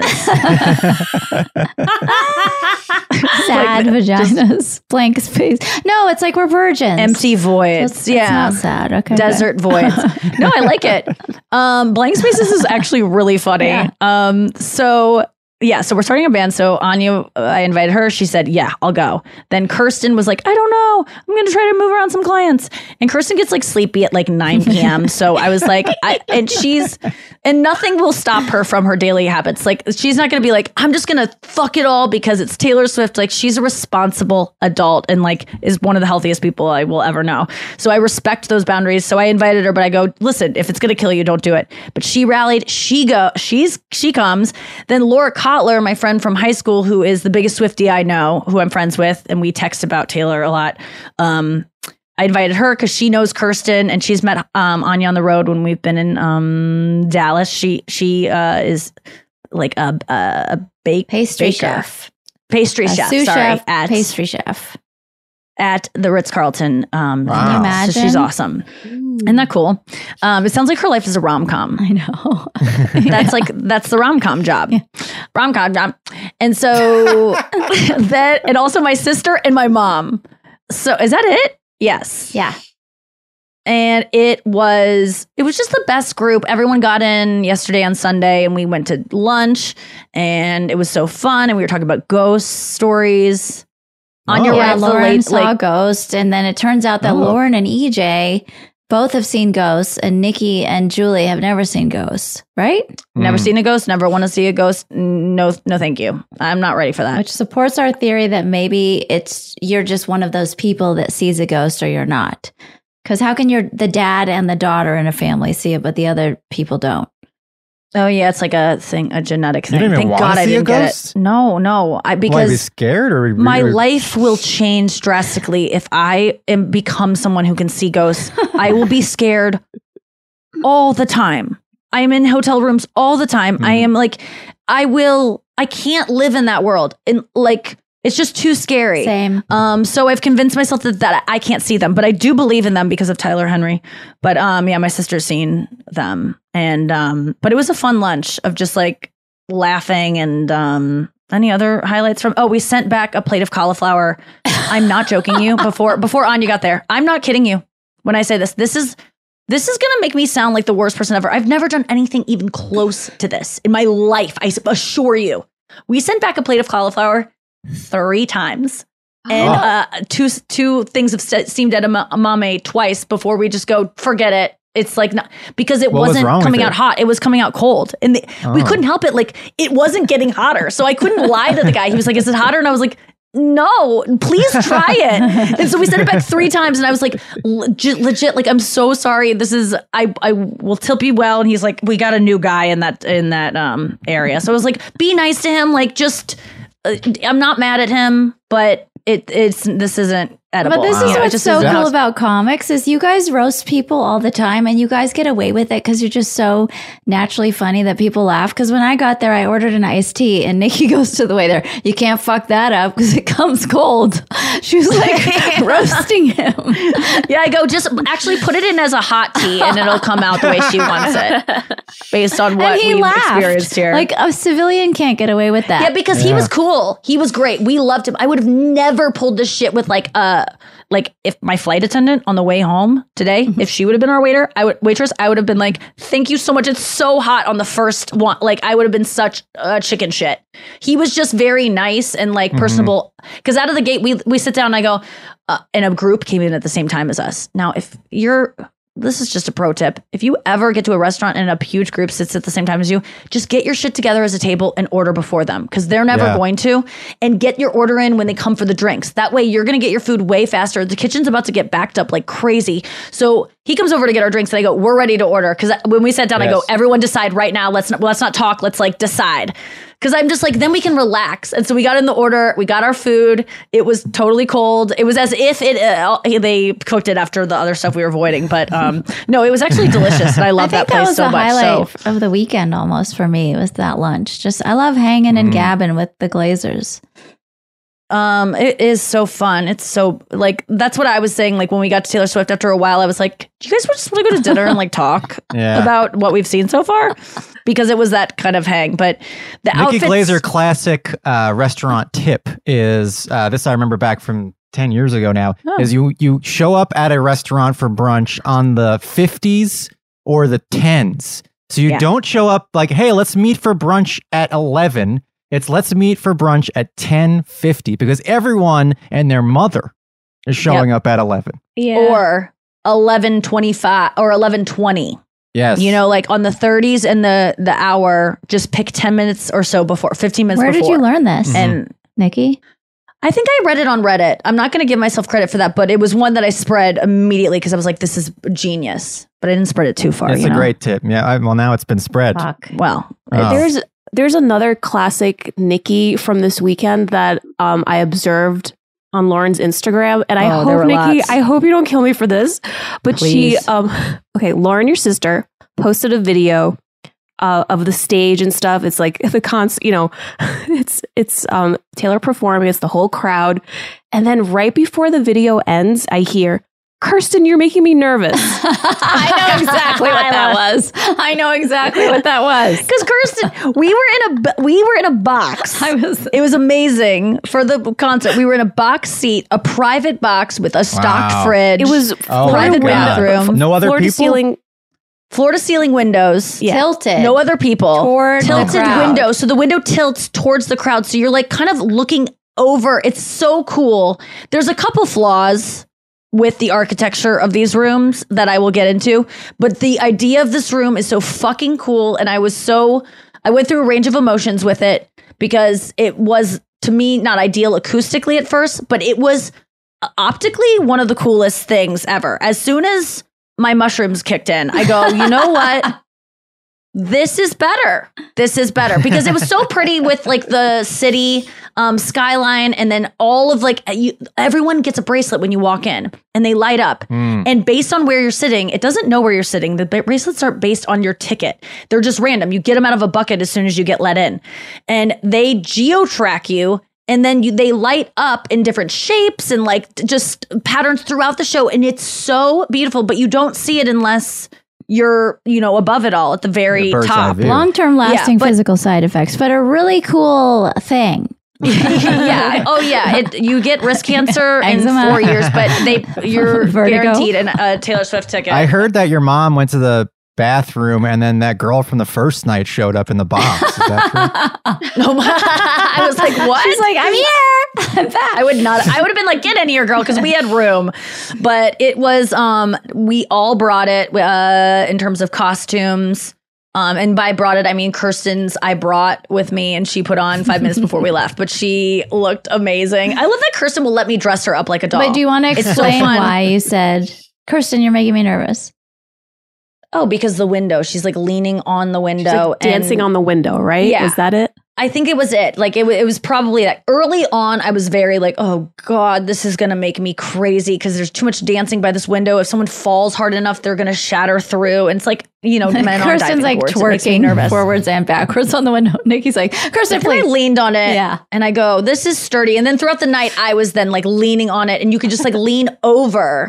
Sad vaginas, blank space. No, it's like we're virgins. Empty voids. That's, that's yeah. not sad. Okay. good. Desert voids. No, I like it. Um, blank spaces is actually really funny. Yeah. Um, so yeah, so we're starting a band. So Anya, uh, I invited her. She said, yeah, I'll go. Then Kirsten was like, I don't know. I'm going to try to move around some clients. And Kirsten gets like sleepy at like nine p.m. So I was like, I, and she's, and nothing will stop her from her daily habits. Like she's not going to be like, I'm just going to fuck it all because it's Taylor Swift. Like she's a responsible adult and like is one of the healthiest people I will ever know. So I respect those boundaries. So I invited her, but I go, listen, if it's going to kill you, don't do it. But she rallied. She go, she's, she comes. Then Laura Kotler, my friend from high school, who is the biggest Swiftie I know, who I'm friends with, and we text about Taylor a lot. Um, I invited her because she knows Kirsten and she's met um, Anya on the road when we've been in um, Dallas. She she uh, is like a a, a bake Pastry baker. chef. pastry A chef. sous Sorry, chef, at pastry chef. at the Ritz Carlton. Um, Wow. Can you So she's imagine? awesome. Isn't that cool? Um, it sounds like her life is a rom com. I know. That's like that's the rom com job, rom com job. And so that, and also my sister and my mom. So is that it? Yes. Yeah. And it was it was just the best group. Everyone got in yesterday on Sunday, and we went to lunch, and it was so fun. And we were talking about ghost stories. On your Oh. Yeah, right, the Lauren late, saw like, Ghost, and then it turns out that Oh. Lauren and E J both have seen ghosts, and Nikki and Julie have never seen ghosts, right? never Mm. seen a ghost. Never want to see a ghost. No, no, thank you. I'm not ready for that. Which supports our theory that maybe it's you're just one of those people that sees a ghost or you're not. Because how can your the dad and the daughter in a family see it, but the other people don't? Oh yeah, it's like a thing, a genetic You thing. didn't even Thank wanna God I see a didn't get ghost? it. No, no, I Why, be because scared or my or- life will change drastically if I am become someone who can see ghosts. I will be scared all the time. I am in hotel rooms all the time. I Mhm. am like, I will. I can't live in that world. And like, it's just too scary. Same. Um, so I've convinced myself that, that I can't see them, but I do believe in them because of Tyler Henry. But um, yeah, my sister's seen them, and um, but it was a fun lunch of just like laughing and um, any other highlights from. Oh, we sent back a plate of cauliflower. I'm not joking you. Before before Anya got there, I'm not kidding you when I say this. This is this is gonna make me sound like the worst person ever. I've never done anything even close to this in my life. I assure you. We sent back a plate of cauliflower three times, and Oh. uh, two two things of st- steamed edamame twice before we just go forget it. It's like not because it What was wasn't wrong with coming out it? hot. It was coming out cold, and the, we Oh. couldn't help it. Like it wasn't getting hotter, so I couldn't lie to the guy. He was like, "Is it hotter?" And I was like, "No, please try it." And so we sent it back three times, and I was like, legit, legit, like I'm so sorry. This is I I will tip you well. And he's like, "We got a new guy in that in that um area," so I was like, "Be nice to him, like just." Uh, I'm not mad at him, but it it's this isn't edible. But this You is know, it what's just so isn't how cool it's- about comics is you guys roast people all the time and you guys get away with it because you're just so naturally funny that people laugh. Because when I got there, I ordered an iced tea and Nikki goes to the waiter, you can't fuck that up because it comes cold. She was like roasting him. Yeah, I go, just actually put it in as a hot tea and it'll come out the way she wants it based on what and he we've laughed. experienced here. Like a civilian can't get away with that. Yeah, because he was cool. He was great. We loved him. I would have never pulled this shit with like a like if my flight attendant on the way home today, mm-hmm. if she would have been our waiter, I would waitress, I would have been like, thank you so much. It's so hot on the first one. Like I would have been such a chicken shit. He was just very nice and like mm-hmm. personable. Because out of the gate, we we sit down and I go, uh, and a group came in at the same time as us. Now, if you're, this is just a pro tip. If you ever get to a restaurant and a huge group sits at the same time as you, just get your shit together as a table and order before them because they're never yeah. going to. And get your order in when they come for the drinks. That way you're going to get your food way faster. The kitchen's about to get backed up like crazy. So he comes over to get our drinks and I go, we're ready to order. Because when we sat down, yes. I go, everyone decide right now. Let's not, let's not talk. Let's like decide. Because I'm just like, then we can relax. And so we got in the order. We got our food. It was totally cold. It was as if it uh, they cooked it after the other stuff we were avoiding. But um, no, it was actually delicious. And I love I think that place that was so the much. Highlight So. of the weekend almost for me was that lunch. Just I love hanging and mm. gabbing with the Glazers. Um, it is so fun. It's so like that's what I was saying. Like when we got to Taylor Swift, after a while, I was like, "Do you guys just want to go to dinner and like talk yeah. about what we've seen so far?" Because it was that kind of hang. But the Nikki outfits- Glazer classic uh, restaurant tip is uh, this. I remember back from ten years ago. Now oh. is you you show up at a restaurant for brunch on the fifties or the tens. So you yeah. don't show up like, "Hey, let's meet for brunch at eleven." It's let's meet for brunch at ten fifty because everyone and their mother is showing yep. up at eleven. Yeah. Or eleven twenty-five or eleven twenty. Yes. You know, like on the thirties and the the hour, just pick ten minutes or so before, fifteen minutes Where before. Where did you learn this? Mm-hmm. And Nikki? I think I read it on Reddit. I'm not going to give myself credit for that, but it was one that I spread immediately because I was like, this is genius. But I didn't spread it too far. It's you a know? great tip. Yeah. I, well, now it's been spread. Fuck. Well, oh. there's there's another classic Nikki from this weekend that um, I observed on Lauren's Instagram, and I oh, hope Nikki, lots. I hope you don't kill me for this, but Please. she, um, okay, Lauren, your sister, posted a video uh, of the stage and stuff. It's like the cons, you know, it's it's um, Taylor performing, it's the whole crowd, and then right before the video ends, I hear, Kirsten, you're making me nervous. I know exactly what that was. I know exactly what that was. Because Kirsten, we were in a we were in a box. I was. It was amazing for the concert. We were in a box seat, a private box with a stocked Wow. fridge. It was Oh, private my God. bathroom, No other floor to people? ceiling. floor to ceiling windows. Yeah. Tilted. No other people. Toward the tilted crowd. window. So the window tilts towards the crowd. So you're like kind of looking over. It's so cool. There's a couple flaws with the architecture of these rooms that I will get into. But the idea of this room is so fucking cool. And I was so, I went through a range of emotions with it because it was, to me, not ideal acoustically at first, but it was optically one of the coolest things ever. As soon as my mushrooms kicked in, I go, you know what? This is better. This is better because it was so pretty with like the city um, skyline, and then all of like you, everyone gets a bracelet when you walk in, and they light up. Mm. And based on where you're sitting, it doesn't know where you're sitting. The bracelets are based on your ticket. They're just random. You get them out of a bucket as soon as you get let in, and they geo-track you. And then you, they light up in different shapes and like just patterns throughout the show, and it's so beautiful. But you don't see it unless you're, you know, above it all at the very bird's eye top. view. Long-term lasting Yeah, but- physical side effects, but a really cool thing. yeah. Oh, yeah. It, you get wrist cancer in Eczema. four years, but they you're Vertigo. guaranteed an- a Taylor Swift ticket. I heard that your mom went to the bathroom and then that girl from the first night showed up in the box. Is that true? No, I was like, what? She's like, I'm here. I'm back. I would not. I would have been like, get in here, girl, because we had room. But it was. Um, we all brought it uh, in terms of costumes. Um, and by brought it, I mean Kirsten's. I brought with me, and she put on five minutes before we left. But she looked amazing. I love that Kirsten will let me dress her up like a doll. But do you want to It's so explain fun. why you said, Kirsten, you're making me nervous? Oh, because the window. She's like leaning on the window, She's like dancing and on the window, right? Yeah. Is that it? I think it was it. Like it, w- it was probably that early on. I was very like, oh God, this is gonna make me crazy because there's too much dancing by this window. If someone falls hard enough, they're gonna shatter through. And it's like, you know, men are Kirsten's diving like boards. It makes me twerking nervous. forwards and backwards on the window. Nikki's like, Kirsten, And I please. leaned on it, Yeah. and I go, this is sturdy. And then throughout the night, I was then like leaning on it, and you could just like lean over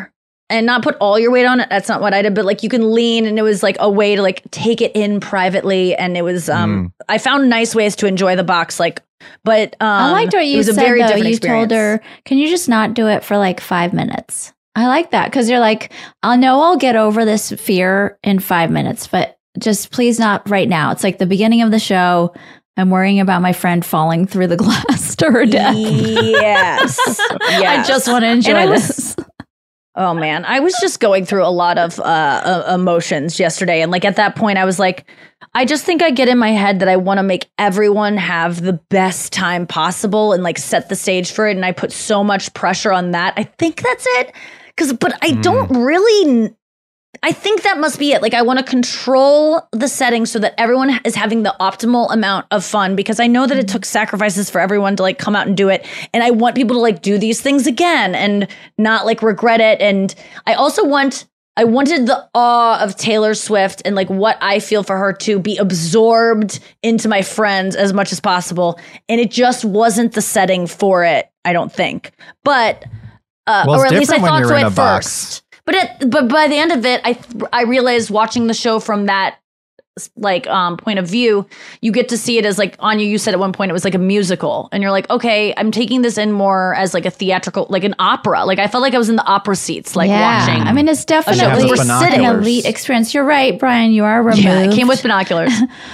and not put all your weight on it. That's not what I did, but like you can lean, and it was like a way to like take it in privately. And it was, um, mm. I found nice ways to enjoy the box. Like, but um, I liked what you it was said. A very though. different You experience. told her, "Can you just not do it for like five minutes?" I like that because you're like, "I know I'll get over this fear in five minutes, but just please not right now." It's like the beginning of the show. I'm worrying about my friend falling through the glass to her death. Yes. yes. I just want to enjoy And I was- this. Oh man, I was just going through a lot of uh, uh, emotions yesterday, and like at that point, I was like, I just think I get in my head that I want to make everyone have the best time possible and like set the stage for it, and I put so much pressure on that. I think that's it, because but I mm. don't really. I think that must be it. Like I want to control the settings so that everyone is having the optimal amount of fun, because I know that it took sacrifices for everyone to like come out and do it. And I want people to like do these things again and not like regret it. And I also want, I wanted the awe of Taylor Swift and like what I feel for her to be absorbed into my friends as much as possible. And it just wasn't the setting for it, I don't think. But, uh, well, or at least I when thought you're so in at a first. box. But it, but by the end of it, I I realized watching the show from that like um point of view, you get to see it as like Anya, you said at one point it was like a musical, and you're like, okay, I'm taking this in more as like a theatrical, like an opera. Like I felt like I was in the opera seats, like yeah. watching. I mean, it's definitely an elite experience. You're right, Brian. You are removed. Yeah, it came with binoculars.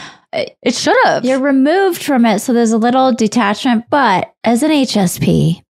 It should have. You're removed from it, so there's a little detachment. But as an H S P.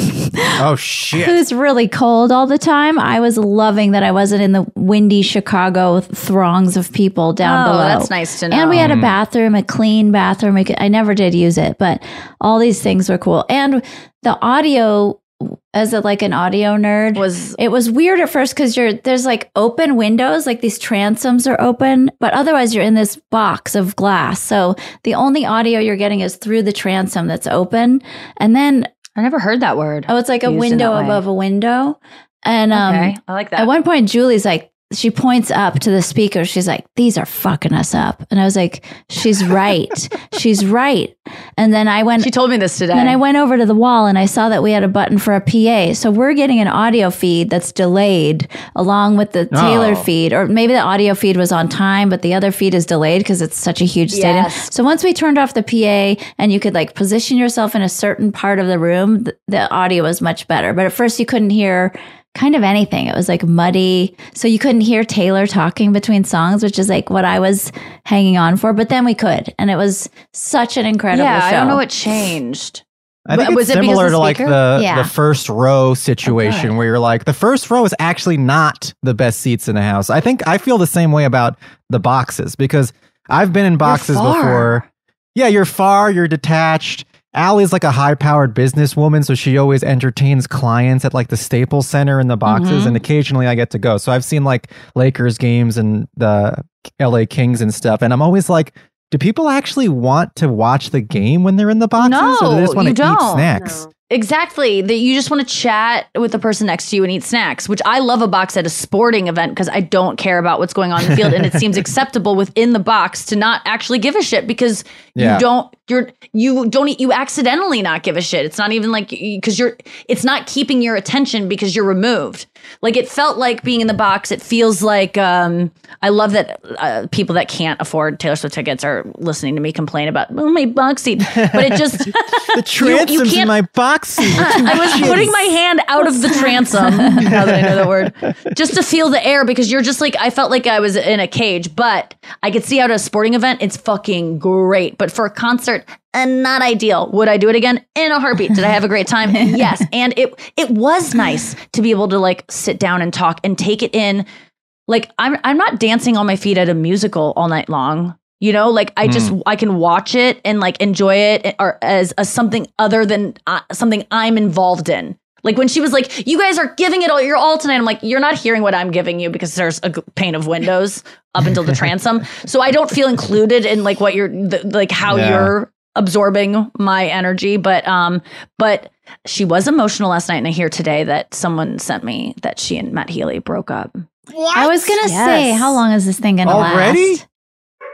Oh shit. Who's really cold all the time. I was loving that I wasn't in the windy Chicago throngs of people down oh, below. That's nice to know. And we had a bathroom, a clean bathroom. We could, I never did use it, but all these things were cool. And the audio, as a, like an audio nerd, was it was weird at first because you're there's like open windows, like these transoms are open, but otherwise you're in this box of glass. So the only audio you're getting is through the transom that's open, and then. I never heard that word. Oh, it's like a window above a window. And um, okay, I like that. At one point, Julie's like, she points up to the speaker. She's like, these are fucking us up. And I was like, she's right. She's right. And then I went. She told me this today. Then I went over to the wall and I saw that we had a button for a P A. So we're getting an audio feed that's delayed along with the Taylor Oh. feed. Or maybe the audio feed was on time, but the other feed is delayed because it's such a huge stadium. Yes. So once we turned off the P A and you could like position yourself in a certain part of the room, the, the audio was much better. But at first you couldn't hear kind of anything. It was like muddy. So you couldn't hear Taylor talking between songs, which is like what I was hanging on for. But then we could. And it was such an incredible yeah, show. I don't know what changed. I think W- it's was it because similar of to like speaker? the, Yeah. the first row situation Okay. where you're like, the first row is actually not the best seats in the house. I think I feel the same way about the boxes because I've been in boxes far. before. Yeah, you're far, you're detached. Allie's like a high-powered businesswoman, so she always entertains clients at like the Staples Center in the boxes, Mhm. and occasionally I get to go. So I've seen like Lakers games and the L A Kings and stuff, and I'm always like, do people actually want to watch the game when they're in the boxes, or do they just No, want you to eat don't. snacks? Exactly. That you just want to chat with the person next to you and eat snacks, which I love a box at a sporting event because I don't care about what's going on in the field. And it seems acceptable within the box to not actually give a shit because Yeah. you don't, you're, you don't, you accidentally not give a shit. It's not even like, because you're, it's not keeping your attention because you're removed. Like it felt like being in the box. It feels like, um, I love that uh, people that can't afford Taylor Swift tickets are listening to me complain about, oh, my box seat. But it just, The transoms in my box seat. I was putting my hand out of the transom, now that I know the word, just to feel the air because you're just like, I felt like I was in a cage, but I could see out at a sporting event, it's fucking great. But for a concert, uh, not ideal. Would I do it again? In a heartbeat. Did I have a great time? Yes. And it it was nice to be able to like sit down and talk and take it in. Like I'm I'm not dancing on my feet at a musical all night long. You know, like I just, Mm. I can watch it and like enjoy it or as, as something other than uh, something I'm involved in. Like when she was like, you guys are giving it all, your all tonight. I'm like, you're not hearing what I'm giving you because there's a g- pane of windows up until the transom. So I don't feel included in like what you're, the, like how Yeah. you're absorbing my energy. But, um, but she was emotional last night. And I hear today that someone sent me that she and Matt Healy broke up. I was going to say, Yes. how long is this thing going to Already? last?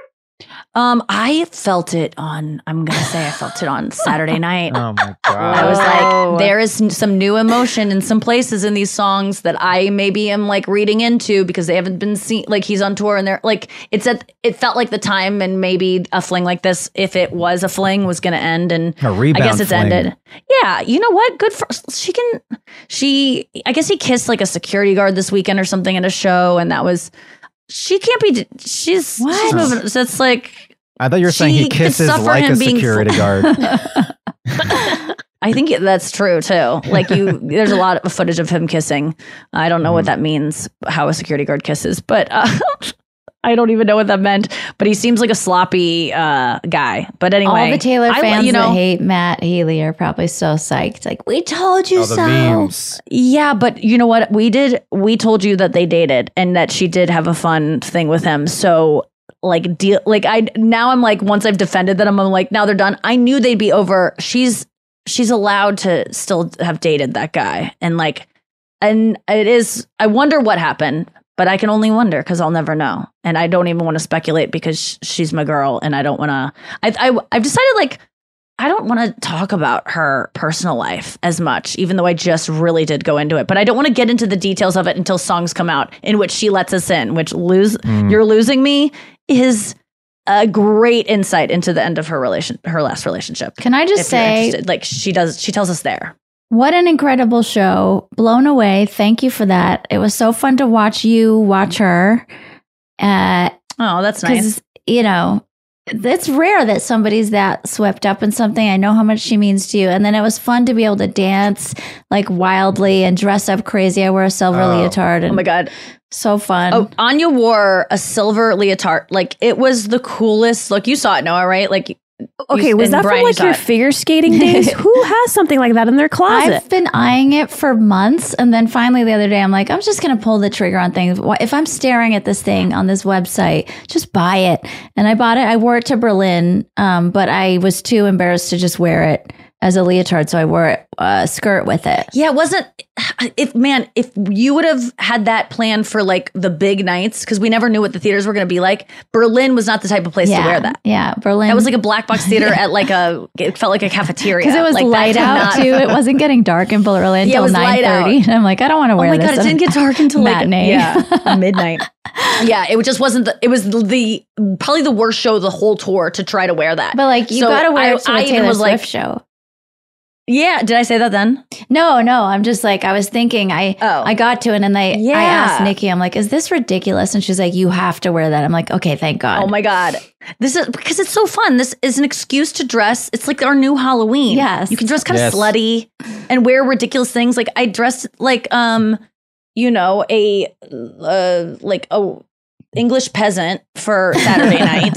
Um, I felt it on, I'm going to say I felt it on Saturday night. Oh my God. I was like, there is n- some new emotion in some places in these songs that I maybe am like reading into because they haven't been seen. Like he's on tour and they're like, it's at, it felt like the time and maybe a fling like this, if it was a fling, was going to end. And A rebound I guess it's fling. ended. Yeah. You know what? Good for, she can, she, I guess he kissed like a security guard this weekend or something at a show. And that was, she can't be, she's, she's moving. So it's like, I thought you were saying she he could kisses suffer like him a being security fl- guard. I think that's true too. Like you, there's a lot of footage of him kissing. I don't know what that means, how a security guard kisses, but uh, I don't even know what that meant. But he seems like a sloppy uh, guy. But anyway, all the Taylor I- fans you know, that hate Matt Healy are probably so psyched. Like, we told you Oh, the so. memes. yeah, but you know what? We did. We told you that they dated and that she did have a fun thing with him. So. Like deal, like I now I'm like once I've defended them, I'm like now they're done. I knew they'd be over. She's she's allowed to still have dated that guy, and like, and it is. I wonder what happened, but I can only wonder because I'll never know, and I don't even want to speculate because sh- she's my girl, and I don't want to. I, I I've decided like I don't want to talk about her personal life as much, even though I just really did go into it. But I don't want to get into the details of it until songs come out in which she lets us in, which lose Mm. You're Losing Me is a great insight into the end of her relation, her last relationship. Can I just If you're say, interested. like she does, she tells us there. what an incredible show. Blown away. Thank you for that. It was so fun to watch you watch her. Uh, Oh, that's nice. Because, you know, it's rare that somebody's that swept up in something. I know how much she means to you. And then it was fun to be able to dance like wildly and dress up crazy. I wear a silver Oh. leotard. And Oh my God. so fun. Oh, Anya wore a silver leotard. Like it was the coolest look. You saw it, Noah, right? Like, Okay, you, was and that Brian, from you like saw your it. figure skating days? Who has something like that in their closet? I've been eyeing it for months. And then finally the other day, I'm like, I'm just going to pull the trigger on things. Why- If I'm staring at this thing on this website, just buy it. And I bought it. I wore it to Berlin, um, but I was too embarrassed to just wear it as a leotard. So I wore a uh, skirt with it. Yeah, it wasn't. If man, if you would have had that plan for like the big nights, because we never knew what the theaters were going to be like. Berlin was not the type of place yeah, to wear that. Yeah, Berlin. That was like a black box theater at like a. It felt like a cafeteria because it was like, that light did out not- too. It wasn't getting dark in Berlin Yeah, it until was light nine thirty. out. And I'm like, I don't want to Oh wear my this. god! It on didn't get dark until like matinee. yeah midnight. Yeah, it just wasn't. The, it was the probably the worst show of the whole tour to try to wear that. But like, you So got to wear I- it to a I even Taylor was Swift like- show. Yeah, did I say that then? No, no. I'm just like, I was thinking, I Oh. I got to it and I, Yeah. I asked Nikki, I'm like, is this ridiculous? And she's like, you have to wear that. I'm like, okay, thank God. Oh my god. This is because it's so fun. This is an excuse to dress. It's like our new Halloween. Yes. You can dress kind of Yes. slutty and wear ridiculous things. Like I dressed like um, you know, a uh like a English peasant for Saturday night.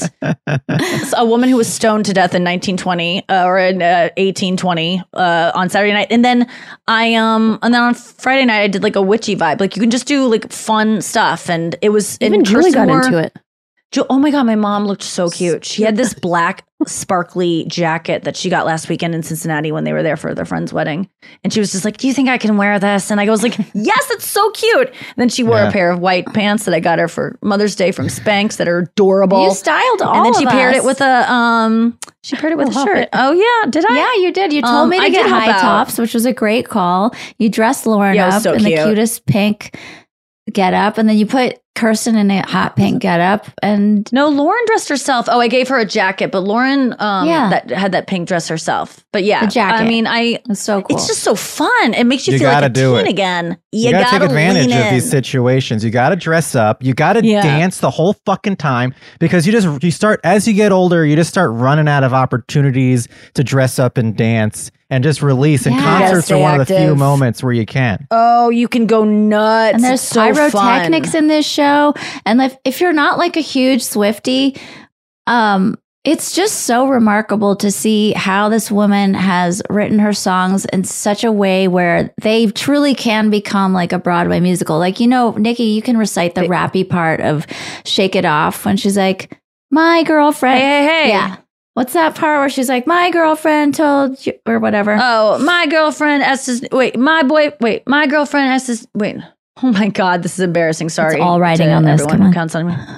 A woman who was stoned to death in nineteen twenty uh, or in uh, eighteen twenty uh, on Saturday night, and then I um and then on Friday night I did like a witchy vibe. Like you can just do like fun stuff, and it was Even and Julie Kirsten got wore- into it. Ju- Oh my god, my mom looked so cute. She had this black sparkly jacket that she got last weekend in Cincinnati when they were there for their friend's wedding, and she was just like, "Do you think I can wear this?" And I was like, "Yes, it's so cute." And then she wore Yeah. a pair of white pants that I got her for Mother's Day from Spanx that are adorable. You styled all and then she of paired us. it with a um. She paired it with a love shirt. it. Oh yeah, did I? Yeah, you did. You told Um, me to I get did help high out. tops, which was a great call. You dressed Lauren Yeah, it was up so in the cute. cutest pink get up, and then you put Kirsten in a hot pink get up. And No, Lauren dressed herself. Oh, I gave her a jacket, but Lauren um Yeah. that had that pink dress herself. But yeah, The jacket. I mean, I it's so cool. it's just so fun. It makes you, You feel like gotta a do teen it. again. You, You, gotta, take advantage lean of these in. situations. You gotta dress up. You gotta Yeah. dance the whole fucking time because you just you start as you get older. You just start running out of opportunities to dress up and dance and just release. And Yeah. You gotta concerts are stay one of the few active. moments where you can. Oh, you can go nuts. and there's It's so pyrotechnics fun. in this show. And if, if you're not like a huge Swiftie, um, it's just so remarkable to see how this woman has written her songs in such a way where they truly can become like a Broadway musical. Like, you know, Nikki, you can recite the rappy part of Shake It Off when she's like, my girlfriend. Hey, hey, hey. Yeah. What's that part where she's like, my girlfriend told you, or whatever? Oh, my girlfriend asked his wait, my boy wait, my girlfriend asked his wait. Oh my god, this is embarrassing. Sorry. It's all writing to on this. everyone Come who on. counts on me.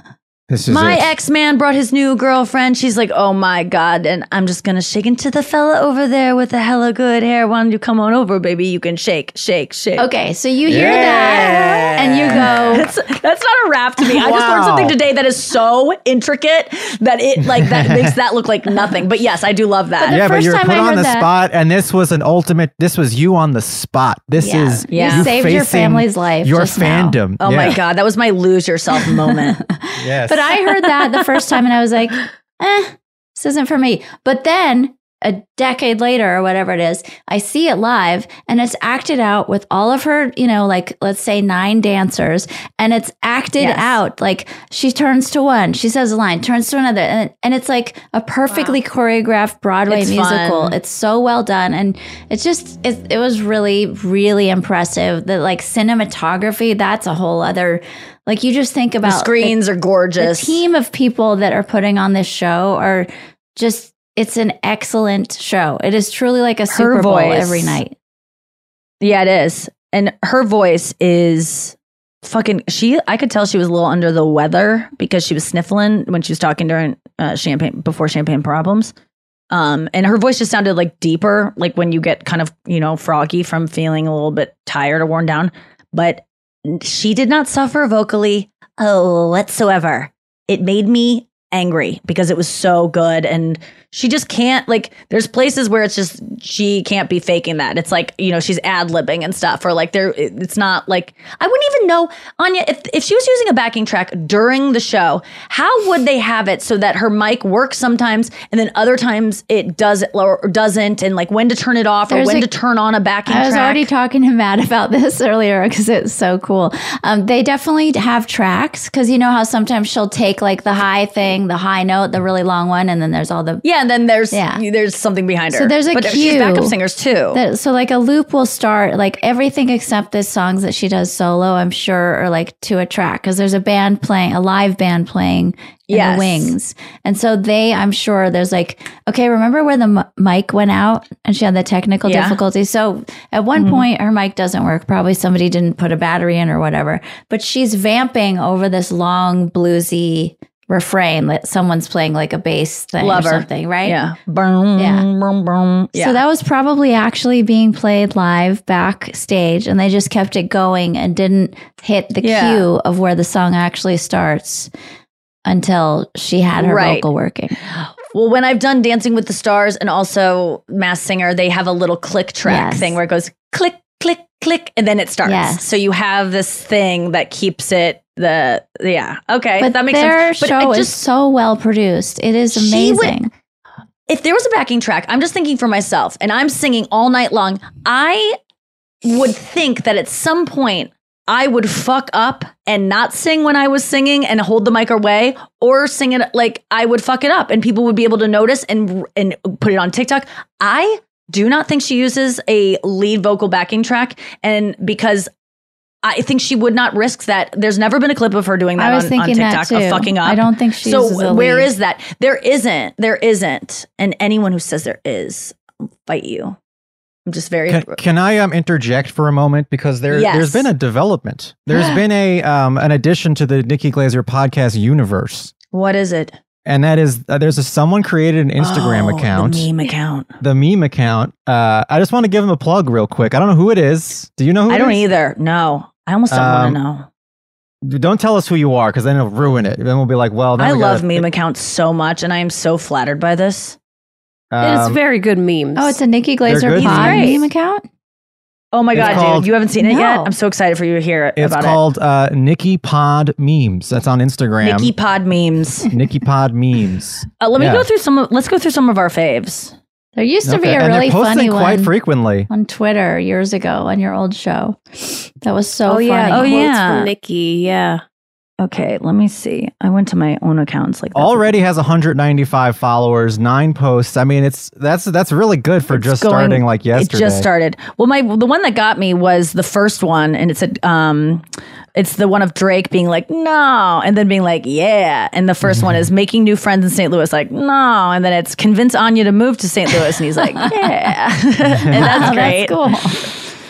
This is My it. ex-man brought his new girlfriend. She's like, oh my God. And I'm just going to shake into the fella over there with the hella good hair. Why don't you come on over, baby? You can shake, shake, shake. Okay, so you hear Yeah. that and you go, That's, that's not a rap to me. I just learned Wow. something today that is so intricate that it like that makes that look like nothing. But yes, I do love that. Yeah, but first you're time put I on heard the that- spot, and this was an ultimate. This was you on the spot. This Yeah. is You you saved your facing family's life your just now. fandom. Oh Yeah. my God, that was my lose yourself moment. Yes. but I heard that the first time and I was like, eh, this isn't for me. But then a decade later or whatever it is, I see it live and it's acted out with all of her, you know, like let's say nine dancers, and it's acted Yes. out. Like she turns to one, she says a line, turns to another, and, and it's like a perfectly choreographed Broadway It's musical. fun. It's so well done, and it's just it, it was really really impressive. The like cinematography, that's a whole other. Like you just think The about screens are the gorgeous. team of people that are putting on this show are just, it's an excellent show. It is truly like a Super Bowl voice. every night. Yeah, it is. And her voice is fucking she I could tell she was a little under the weather because she was sniffling when she was talking during uh, champagne before Champagne Problems. Um and her voice just sounded like deeper, like when you get kind of, you know, froggy from feeling a little bit tired or worn down. But she did not suffer vocally oh whatsoever. It made me angry because it was so good, and she just can't, like, there's places where it's just she can't be faking that. It's like, you know, she's ad-libbing and stuff, or like there it's not like, I wouldn't even know, Anya, if, if she was using a backing track during the show, how would they have it so that her mic works sometimes and then other times it does or doesn't, and like when to turn it off There's or when a- to turn on a backing I was track? already talking to Matt about this earlier because it's so cool. Um, they definitely have tracks because you know how sometimes she'll take like the high thing, the high note, the really long one, and then there's all the yeah, and then there's Yeah. there's something behind her. So there's a but cue. she's backup singers too. That- so like a loop will start like everything except the songs that she does solo, I'm sure, are like to a track because there's a band playing, a live band playing in Yes. the wings. And so they, I'm sure there's like, okay, remember where the m- mic went out and she had the technical Yeah. difficulties. So at one Mhm. point her mic doesn't work. Probably somebody didn't put a battery in or whatever, but she's vamping over this long bluesy refrain that someone's playing like a bass thing Love or her. something, right? Yeah. Boom, Yeah. boom, boom. Yeah. So that was probably actually being played live backstage, and they just kept it going and didn't hit the Yeah. cue of where the song actually starts until she had her Right. vocal working. Well, when I've done Dancing with the Stars and also Masked Singer, they have a little click track Yes. thing where it goes click, click, click, and then it starts. Yes. So you have this thing that keeps it the yeah. Okay, But that makes their sense. But show it is just so well produced. It is She would- amazing. if there was a backing track, I'm just thinking for myself, and I'm singing all night long, I would think that at some point I would fuck up and not sing when I was singing and hold the mic away, or sing it like I would fuck it up and people would be able to notice and and put it on TikTok. I do not think she uses a lead vocal backing track, and because I think she would not risk that. There's never been a clip of her doing that I was on, thinking on that TikTok of too. fucking up. I don't think she so uses a where lead. is that? There isn't. There isn't. And anyone who says there is, I'll fight you. I'm just very. Can, can I um interject for a moment because there Yes. there's been a development. There's been a um an addition to the Nikki Glaser podcast universe, What is it? and that is uh, there's a someone created an Instagram Oh, account, the meme account. the meme account. Uh, I just want to give him a plug real quick. I don't know who it is. Do you know who? I it don't is? either. No, I almost don't Um, want to know. Don't tell us who you are because then it'll ruin it. Then we'll be like, well, then I we love gotta- meme accounts so much, and I am so flattered by this. It is Um, very good memes. Oh, it's a Nikki Glaser good pod memes. meme account? Oh my It's god, called- dude! You haven't seen it yet? No. I'm so excited for you to hear It's about called uh, Nikki Pod Memes. That's on it. Instagram. Nikki Pod memes. Nikki Pod Memes. Uh, let me Yeah. go through some. Of, let's go through some of our faves. There used to be Okay, a and really they're posting funny quite one frequently. on Twitter years ago on your old show. That was so oh funny. yeah, Oh, quotes yeah. from Nikki. Yeah, Okay, let me see. I went to my own accounts. Like that's Already has one hundred ninety-five followers, nine posts. I mean, it's that's that's really good for It's just going- starting like yesterday. It just started. Well, my the one that got me was the first one, and it said, um, it's the one of Drake being like, no, and then being like, yeah. And the first one is making new friends in Saint Louis, like, no. And then it's convince Anya to move to Saint Louis, and he's like, yeah. And that's great. That's cool.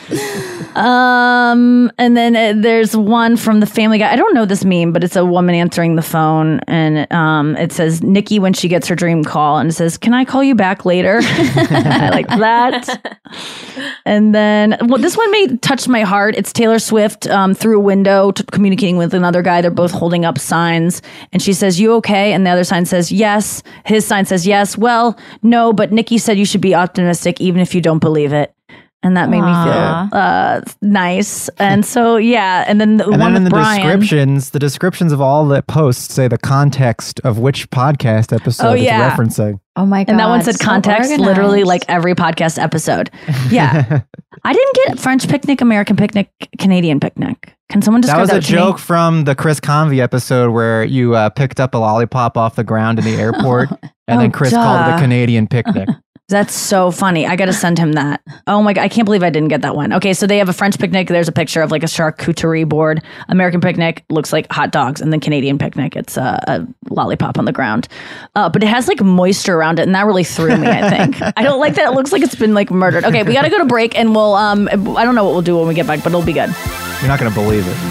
Um, and then uh, there's one from the Family Guy. I don't know this meme, but it's a woman answering the phone, and um, it says Nikki when she gets her dream call, and it says, "Can I call you back later?" I like that. And then, well, this one may touch my heart. It's Taylor Swift um, through a window t- communicating with another guy. They're both holding up signs, and she says, "You okay?" And the other sign says, "Yes." His sign says, "Yes." Well, no, but Nikki said you should be optimistic even if you don't believe it. And that made Aww. me feel uh, nice. And so, yeah. And then the and one then in with the Brian, descriptions, the descriptions of all the posts say the context of which podcast episode Oh, yeah. it's referencing. Oh my God. And that one said so context, organized. literally like every podcast episode. Yeah. I didn't get French picnic, American picnic, Canadian picnic. Can someone That describe was that, a to me? joke from the Chris Convey episode where you uh, picked up a lollipop off the ground in the airport, and Oh, then Chris duh. called it a Canadian picnic. That's so funny. I got to send him that. Oh my God. I can't believe I didn't get that one. Okay. So they have a French picnic. There's a picture of like a charcuterie board. American picnic looks like hot dogs. And then Canadian picnic, it's a, a lollipop on the ground. Uh, but it has like moisture around it. And that really threw me, I think. I don't like that. It looks like it's been like murdered. Okay. We got to go to break and we'll, um, I don't know what we'll do when we get back, but it'll be good. You're not going to believe it.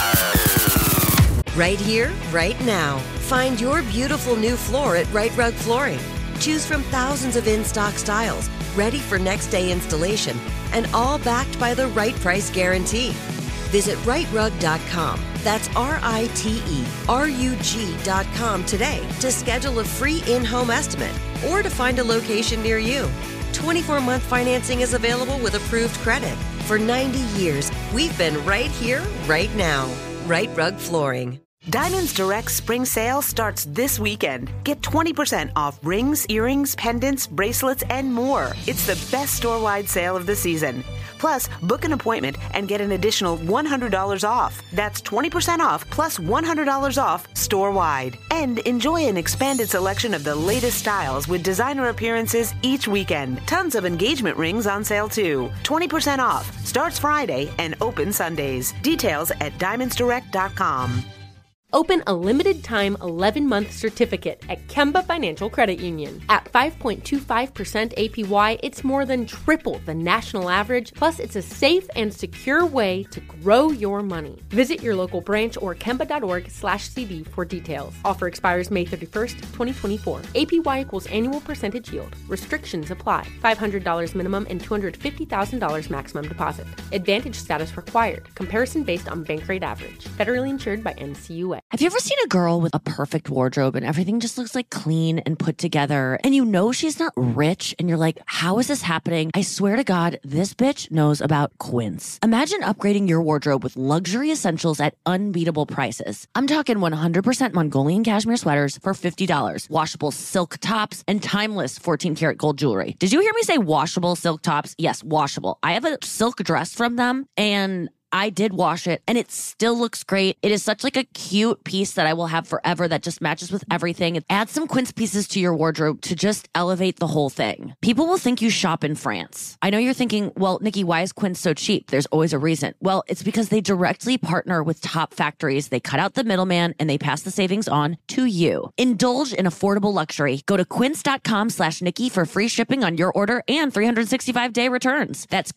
Right here, right now. Find your beautiful new floor at Right Rug Flooring. Choose from thousands of in-stock styles, ready for next day installation, and all backed by the right price guarantee. Visit right rug dot com. That's R I T E R U G dot com today to schedule a free in-home estimate or to find a location near you. twenty-four month financing is available with approved credit. For ninety years, we've been right here, right now. Right Rug Flooring. Diamonds Direct Spring Sale starts this weekend. Get twenty percent off rings, earrings, pendants, bracelets, and more. It's the best store-wide sale of the season. Plus, book an appointment and get an additional one hundred dollars off. That's twenty percent off plus one hundred dollars off store-wide. And enjoy an expanded selection of the latest styles with designer appearances each weekend. Tons of engagement rings on sale too. twenty percent off. Starts Friday and open Sundays. Details at diamonds direct dot com. Open a limited-time eleven-month certificate at Kemba Financial Credit Union. At five point two five percent A P Y, it's more than triple the national average, plus it's a safe and secure way to grow your money. Visit your local branch or kemba.org slash CD for details. Offer expires May thirty-first, twenty twenty-four. A P Y equals annual percentage yield. Restrictions apply. five hundred dollars minimum and two hundred fifty thousand dollars maximum deposit. Advantage status required. Comparison based on bank rate average. Federally insured by N C U A. Have you ever seen a girl with a perfect wardrobe and everything just looks like clean and put together, and you know she's not rich, and you're like, how is this happening? I swear to God, this bitch knows about Quince. Imagine upgrading your wardrobe with luxury essentials at unbeatable prices. I'm talking one hundred percent Mongolian cashmere sweaters for fifty dollars, washable silk tops, and timeless fourteen karat gold jewelry. Did you hear me say washable silk tops? Yes, washable. I have a silk dress from them, and I did wash it and it still looks great. It is such like a cute piece that I will have forever that just matches with everything. Add some Quince pieces to your wardrobe to just elevate the whole thing. People will think you shop in France. I know you're thinking, well, Nikki, why is Quince so cheap? There's always a reason. Well, it's because they directly partner with top factories. They cut out the middleman and they pass the savings on to you. Indulge in affordable luxury. Go to quince.com slash Nikki for free shipping on your order and three hundred sixty-five day returns. That's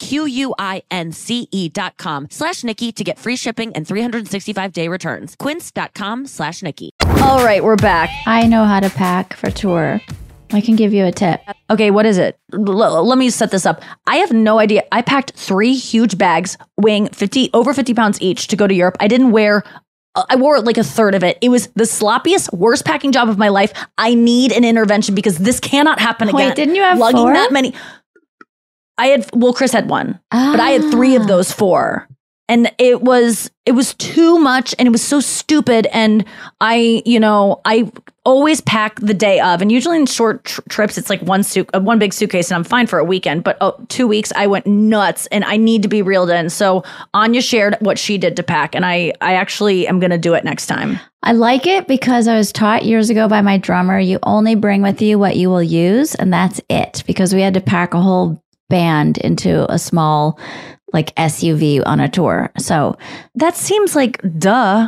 Q-U-I-N-C-E dot com slash Nikki to get free shipping and three hundred sixty-five day returns. Quince.com slash Nikki. All right, we're back. I know how to pack for tour. I can give you a tip. Okay, what is it? L- let me set this up. I have no idea. I packed three huge bags weighing fifty over fifty pounds each to go to Europe. I didn't wear I wore like a third of it. It was the sloppiest, worst packing job of my life. I need an intervention because this cannot happen again. Wait, didn't you have lugging four? that many? I had, well, Chris had one, ah. but I had three of those four. And it was, it was too much and it was so stupid. And I, you know, I always pack the day of, and usually in short tr- trips, it's like one suit, uh, one big suitcase and I'm fine for a weekend, but oh, two weeks I went nuts and I need to be reeled in. So Anya shared what she did to pack, and I, I actually am going to do it next time. I like it because I was taught years ago by my drummer, you only bring with you what you will use. And that's it, because we had to pack a whole band into a small like S U V on a tour. So that seems like duh.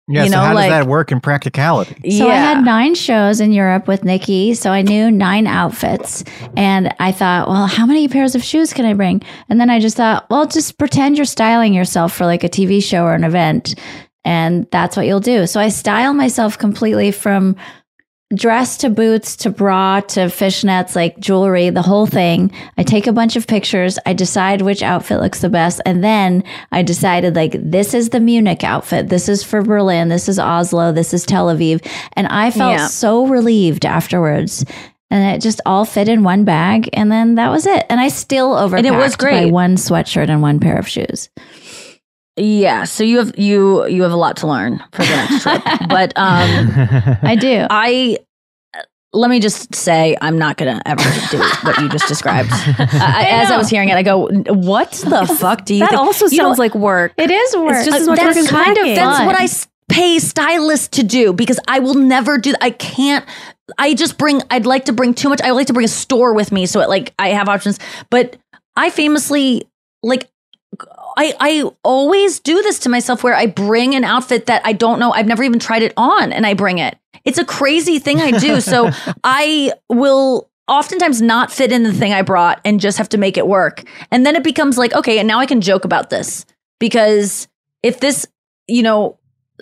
Yeah, you so know, how like, does that work in practicality? So Yeah. I had nine shows in Europe with Nikki, so I knew nine outfits. And I thought, well, how many pairs of shoes can I bring? And then I just thought, well, just pretend you're styling yourself for like a T V show or an event. And that's what you'll do. So I style myself completely from dress to boots to bra to fishnets, like jewelry, the whole thing. I take a bunch of pictures. I decide which outfit looks the best. And then I decided like, this is the Munich outfit. This is for Berlin. This is Oslo. This is Tel Aviv. And I felt Yeah. so relieved afterwards. And it just all fit in one bag. And then that was it. And I still overpacked And it was great. by one sweatshirt and one pair of shoes. Yeah, so you have you you have a lot to learn for the next trip, but um, I do. I let me just say I'm not gonna ever do what you just described. I, as I was hearing it, I go, "What the fuck do you?" That think? also You know, sounds like work. It is work. It's just as much that's work as kind of packing. that's Fun. what I s- pay stylists to do because I will never do. I can't. I just bring. I'd like to bring too much. I like to bring a store with me, so it, like I have options. But I famously like. I, I always do this to myself where I bring an outfit that I don't know. I've never even tried it on and I bring it. It's a crazy thing I do. So I will oftentimes not fit in the thing I brought and just have to make it work. And then it becomes like, okay, and now I can joke about this because if this, you know,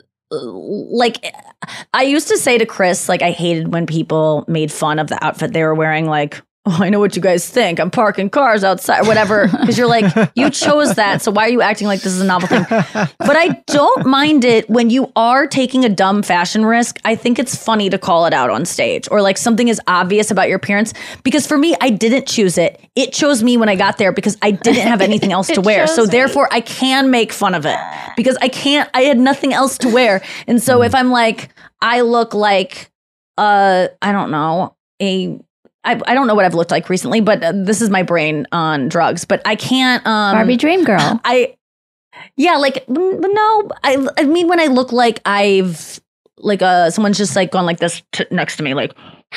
like I used to say to Chris, like I hated when people made fun of the outfit they were wearing, like, oh, I know what you guys think. I'm parking cars outside, whatever. Because you're like, you chose that. So why are you acting like this is a novel thing? But I don't mind it when you are taking a dumb fashion risk. I think it's funny to call it out on stage or like something is obvious about your appearance. Because for me, I didn't choose it. It chose me when I got there because I didn't have anything else to wear. So therefore, I can make fun of it because I can't, I had nothing else to wear. And so if I'm like, I look like, uh, I don't know, a I, I don't know what I've looked like recently, but uh, this is my brain on drugs. But I can't. Um, Barbie Dream Girl. I, yeah, like n- no. I I mean when I look like I've like uh someone's just like gone like this t- next to me, like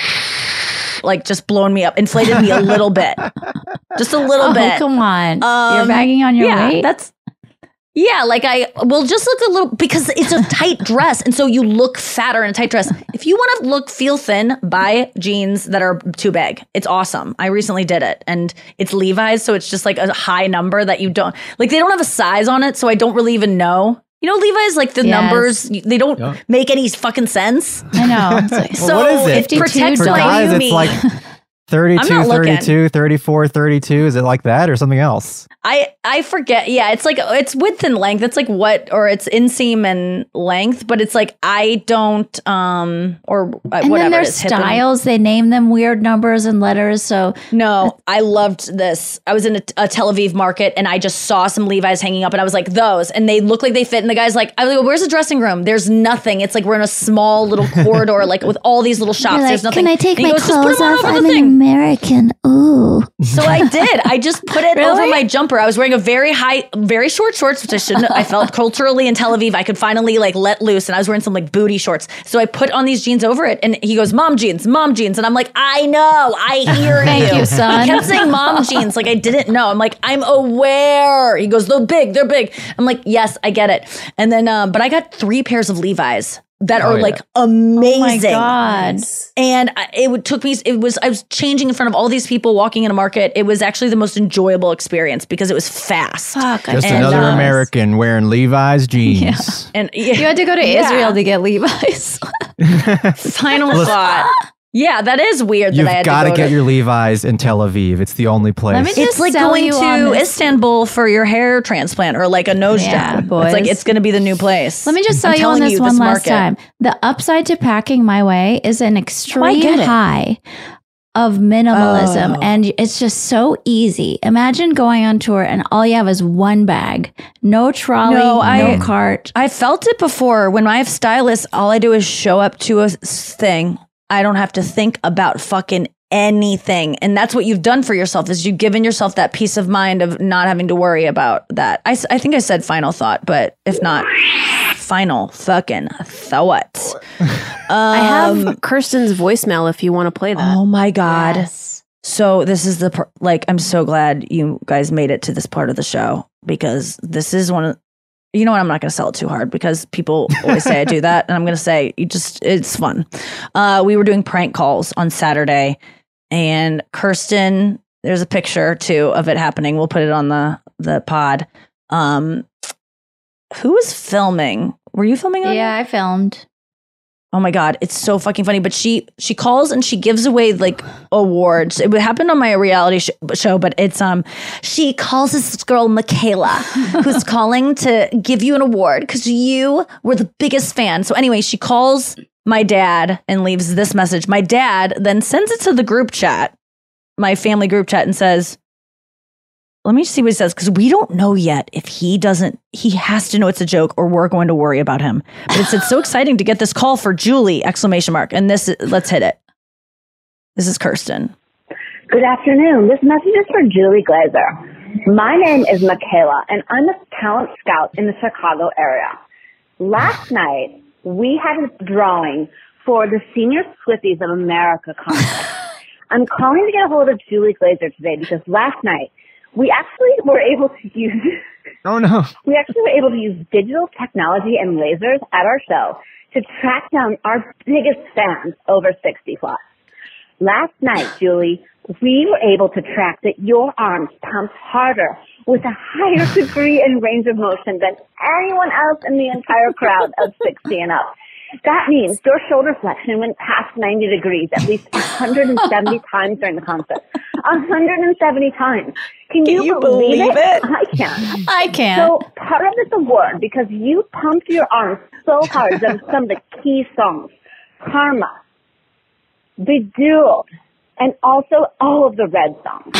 like just blown me up, inflated me a little bit, just a little Oh, bit. come on. Um, You're bagging on your yeah, weight? That's. Yeah, like I will just look a little because it's a tight dress. And so you look fatter in a tight dress. If you want to look, feel thin, buy jeans that are too big. It's awesome. I recently did it and it's Levi's. So it's just like a high number that you don't like. They don't have a size on it. So I don't really even know. You know, Levi's, like the Yes. numbers, they don't Yeah. make any fucking sense. I know. It's like, So what is it? it protects For my guys, Yumi. it's like I'm thirty-two, not looking. thirty-two, thirty-four, thirty-two. Is it like that or something else? I, I forget. Yeah, it's like it's width and length. It's like what, or it's inseam and length, but it's like I don't, um, or uh, and whatever. then there's it's hip and- styles. They name them weird numbers and letters. So No, I loved this. I was in a, a Tel Aviv market and I just saw some Levi's hanging up and I was like, those. And they look like they fit. And the guy's like, I was like, where's the dressing room? There's nothing. It's like we're in a small little corridor, like with all these little shops. you're like, There's nothing. can I take And he my goes, "Just put clothes them on off? over I'm the an thing." American. Ooh. So I did. I just put it Really? over my jumper. I was wearing a very high, very short shorts, which I shouldn't. I felt culturally in Tel Aviv, I could finally like let loose, and I was wearing some like booty shorts. So I put on these jeans over it, and he goes, "Mom jeans, mom jeans," and I'm like, "I know, I hear Thank you, you, son. He kept saying "mom jeans," like I didn't know. I'm like, "I'm aware." He goes, "They're big, they're big." I'm like, "Yes, I get it." And then, um, but I got three pairs of Levi's that Oh, are yeah. like amazing. Oh my God. And I- it would- took me, it was, I was changing in front of all these people walking in a market. It was actually the most enjoyable experience because it was fast. Fuck. I Just And, another uh, American wearing Levi's jeans. And You had to go to Yeah. Israel to get Levi's. Final Listen. thought. Yeah, that is weird You've that I had got to to go get to. your Levi's in Tel Aviv. It's the only place. Let me just It's like sell going you on to this- Istanbul for your hair transplant or like a nose Yeah, job. boys. It's like it's going to be the new place. Let me just I'm tell you on telling this one last market. time. The upside to packing my way is an extreme get it. high of minimalism. Oh. And it's just so easy. Imagine going on tour and all you have is one bag, no trolley, No, no, I- cart. I felt it before. When I have stylists, all I do is show up to a s- thing. I don't have to think about fucking anything. And that's what you've done for yourself is you've given yourself that peace of mind of not having to worry about that. I, s- I think I said final thought, but if not, final fucking thought. I Um, have Kirsten's voicemail if you want to play that. Oh my God. So this is the, per- like, I'm so glad you guys made it to this part of the show because this is one of, you know what? I'm not going to sell it too hard because people always say I do that. And I'm going to say, you just, it's fun. Uh, we were doing prank calls on Saturday and Kirsten, there's a picture too of it happening. We'll put it on the, the pod. Um, who was filming? Were you filming on Yeah, it? I filmed. Oh my God, it's so fucking funny. But she she calls and she gives away like awards. It would happen on my reality sh- show, but it's um she calls this girl Michaela, who's calling to give you an award because you were the biggest fan. So anyway, she calls my dad and leaves this message. My dad then sends it to the group chat, my family group chat, and says, let me see what he says, because we don't know yet if he doesn't, he has to know it's a joke or we're going to worry about him. But it's, it's so exciting to get this call for Julie, exclamation mark. And this, let's hit it. This is Kirsten. Good afternoon. This message is for Julie Glazer. My name is Michaela, and I'm a talent scout in the Chicago area. Last night, we had a drawing for the Senior Swifties of America contest. I'm calling to get a hold of Julie Glazer today because last night, we actually were able to use Oh no. we actually were able to use digital technology and lasers at our show to track down our biggest fans over sixty plus. Last night, Julie, we were able to track that your arms pumped harder with a higher degree and range of motion than anyone else in the entire crowd of sixty and up. That means your shoulder flexion went past ninety degrees at least one hundred seventy times during the concert. one hundred seventy times. Can, Can you, you believe, believe it? it? I can. I can. So part of this award, because you pumped your arms so hard that some of the key songs, Karma, Bejeweled, and also all of the Red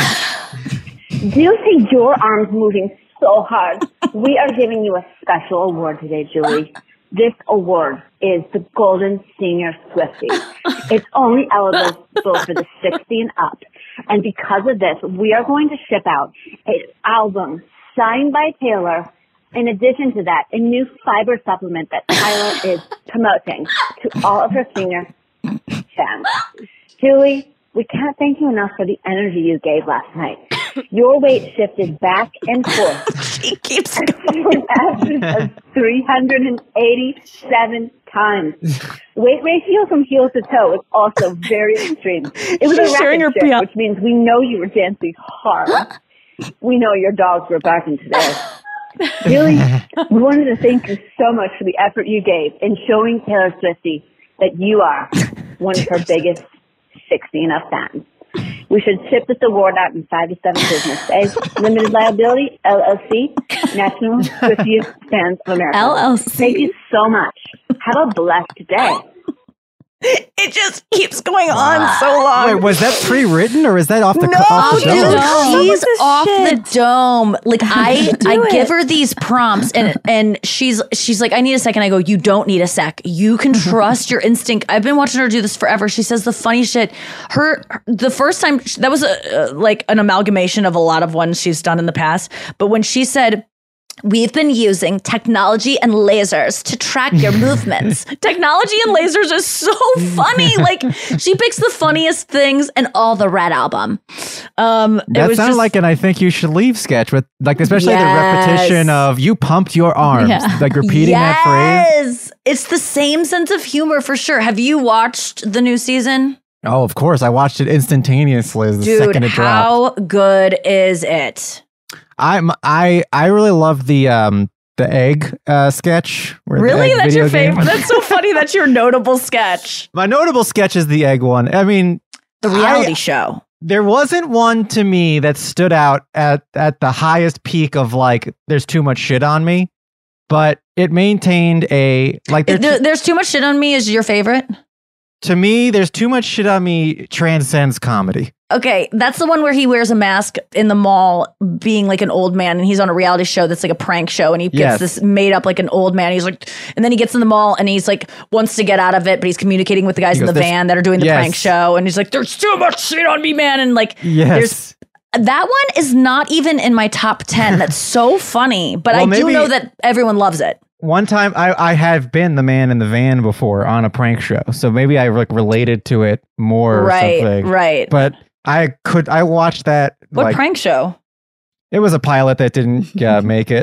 songs. Due to your arms moving so hard, we are giving you a special award today, Julie. This award is the Golden Senior Swiftie. It's only eligible for the sixty and up. And because of this, we are going to ship out an album signed by Taylor. In addition to that, a new fiber supplement that Tyler is promoting to all of her senior fans. Julie, we can't thank you enough for the energy you gave last night. Your weight shifted back and forth. She keeps going. An average of three hundred eighty-seven times. Weight ratio from heel to toe was also very extreme. It was She's a sharing rapid her shift, P- which means we know you were dancing hard. We know your dogs were barking today. Julie, we wanted to thank you so much for the effort you gave in showing Taylor Swiftie that you are one of her biggest sixty and up fans. We should ship this award out in five to seven business days. Limited Liability, L L C, National Swiftie Fans of America. L L C. Thank you so much. Have a blessed day. It just keeps going on so long. Wait, was that pre-written or is that off the No, off the dude, dome? she's off shit. the dome. Like I, Do I it. give her these prompts, and and she's she's like, I need a second. I go, you don't need a sec. You can trust your instinct. I've been watching her do this forever. She says the funny shit. Her the first time that was a, uh, like an amalgamation of a lot of ones she's done in the past. But when she said, we've been using technology and lasers to track your movements. Technology and lasers is so funny. Like she picks the funniest things in all the Red album. Um, it That was sounded just, like an I Think You Should Leave sketch with like especially Yes. the repetition of you pumped your arms, Yeah. like repeating that phrase. Yes, it's the same sense of humor for sure. Have you watched the new season? Oh, of course. I watched it instantaneously as the Dude, second it dropped. how good is it? I'm I I really love the um the egg uh sketch. where the Really? egg That's your video game- favorite? That's so funny. That's your notable sketch. My notable sketch is the egg one. I mean, The reality I- show. There wasn't one to me that stood out at at the highest peak of like there's too much shit on me, but it maintained a like there, There- There's Too Much Shit on Me is your favorite? to me there's too much shit on me transcends comedy. Okay, that's the one where he wears a mask in the mall being like an old man, and he's on a reality show that's like a prank show, and he gets Yes. this made up like an old man. He's like, and then he gets in the mall and he's like wants to get out of it, but he's communicating with the guys He in goes, the "There's- van that are doing the yes. prank show, and he's like, there's too much shit on me, man. And like Yes. there's that one is not even in my top ten. That's so funny, but Well, I do maybe- know that everyone loves it. One time I, I have been the man in the van before on a prank show, so maybe I like related to it more Right, or something. right. But I could I watched that What like prank show? it was a pilot that didn't uh, make it.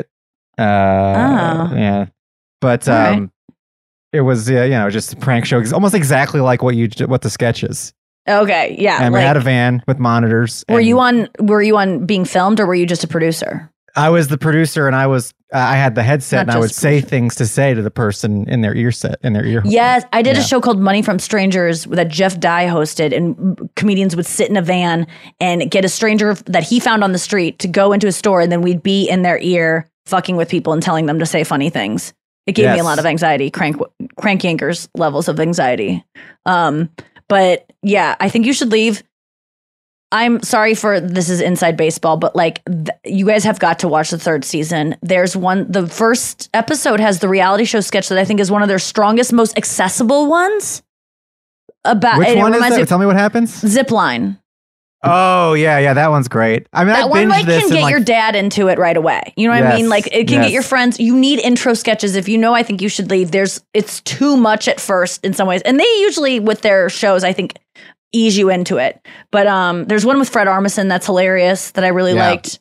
Uh, Oh. Yeah. But All right. um, it was, uh, you know, just a prank show. It's almost exactly like what you what the sketch is. Okay, yeah. And we like- had a van with monitors. Were and you on? Were you on being filmed, or were you just a producer? I was the producer, and I was uh, I had the headset, Not and I would just say things to say to the person in their ear set, in their ear. Yes, I did Yeah. a show called Money from Strangers that Jeff Dye hosted, and comedians would sit in a van and get a stranger that he found on the street to go into a store, and then we'd be in their ear fucking with people and telling them to say funny things. It gave me a Yes. lot of anxiety, crank crank yankers levels of anxiety. Um, but yeah, I think you should leave. I'm sorry for this is inside baseball, but like th- you guys have got to watch the third season. There's one, the first episode has the reality show sketch that I think is one of their strongest, most accessible ones. About Which and it one is reminds that? me of Tell me what happens. Zipline. Oh yeah, yeah, that one's great. I mean, I That one binged like this can in get like your dad into it right away. You know what I Yes, mean? Like it can yes. get your friends. You need intro sketches. If you know, I think you should leave. There's it's too much at first in some ways, and they usually with their shows, I think, ease you into it. But um, there's one with Fred Armisen that's hilarious that I really Yeah. liked.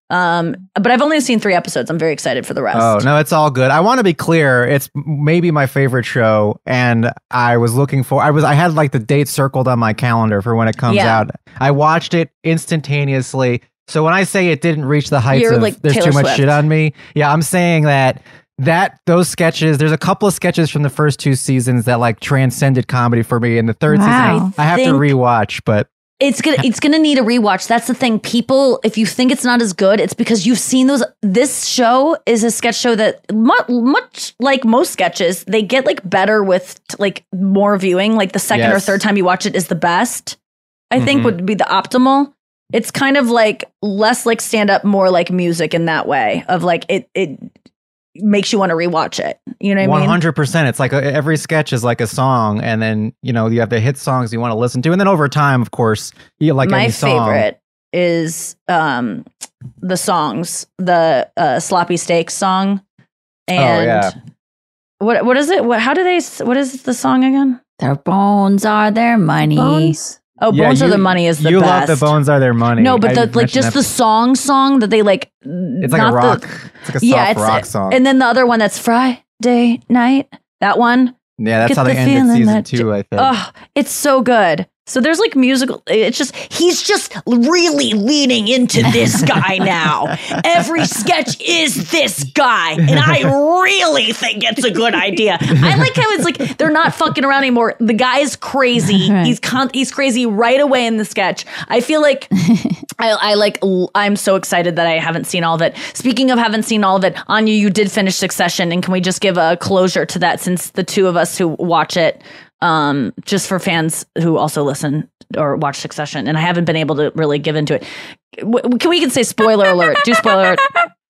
Um, but I've only seen three episodes. I'm very excited for the rest. Oh no, it's all good. I want to be clear. It's maybe my favorite show, and I was looking for. I was. I had like the date circled on my calendar for when it comes Yeah. out. I watched it instantaneously. So when I say it didn't reach the heights You're of like there's Taylor too much Swift. shit on me. Yeah, I'm saying that that those sketches. There's a couple of sketches from the first two seasons that like transcended comedy for me. In the third Wow. season, I have to Think- rewatch, but. It's gonna it's gonna need a rewatch. That's the thing. People, if you think it's not as good, it's because you've seen those. This show is a sketch show that much, much like most sketches, they get like better with like more viewing. Like the second or Yes. third time you watch it is the best. I think Mhm. would be the optimal. It's kind of like less like stand up, more like music in that way of like it it makes you want to rewatch it. You know what I One mean? hundred percent. It's like a, every sketch is like a song, and then you know you have the hit songs you want to listen to, and then over time, of course, you like My any song. favorite is um the songs, the uh, sloppy steak song, and oh yeah, what what is it? What how do they? s- What is the song again? Their bones are their money. Bones? Oh, Yeah, bones are you- the money is the you best. love the bones are their money. No, but I the like mentioned just that- the song song that they like. It's like a not the- rock. It's like a soft rock song. And then the other one that's Friday night. That one. Yeah, that's Get how they the ended feeling season that two, j- I think. Oh, it's so good. So there's like musical. It's just he's just really leaning into this guy now. Every sketch is this guy, and I really think it's a good idea. I like how it's like they're not fucking around anymore. The guy is crazy. Right. He's con- he's crazy right away in the sketch. I feel like I, I like l- I'm so excited that I haven't seen all of it. Speaking of haven't seen all of it, Anya, you did finish Succession, and can we just give a closure to that since the two of us who watch it, um, just for fans who also listen or watch Succession, and I haven't been able to really give into it. W- Can we can say spoiler alert? Do spoiler alert.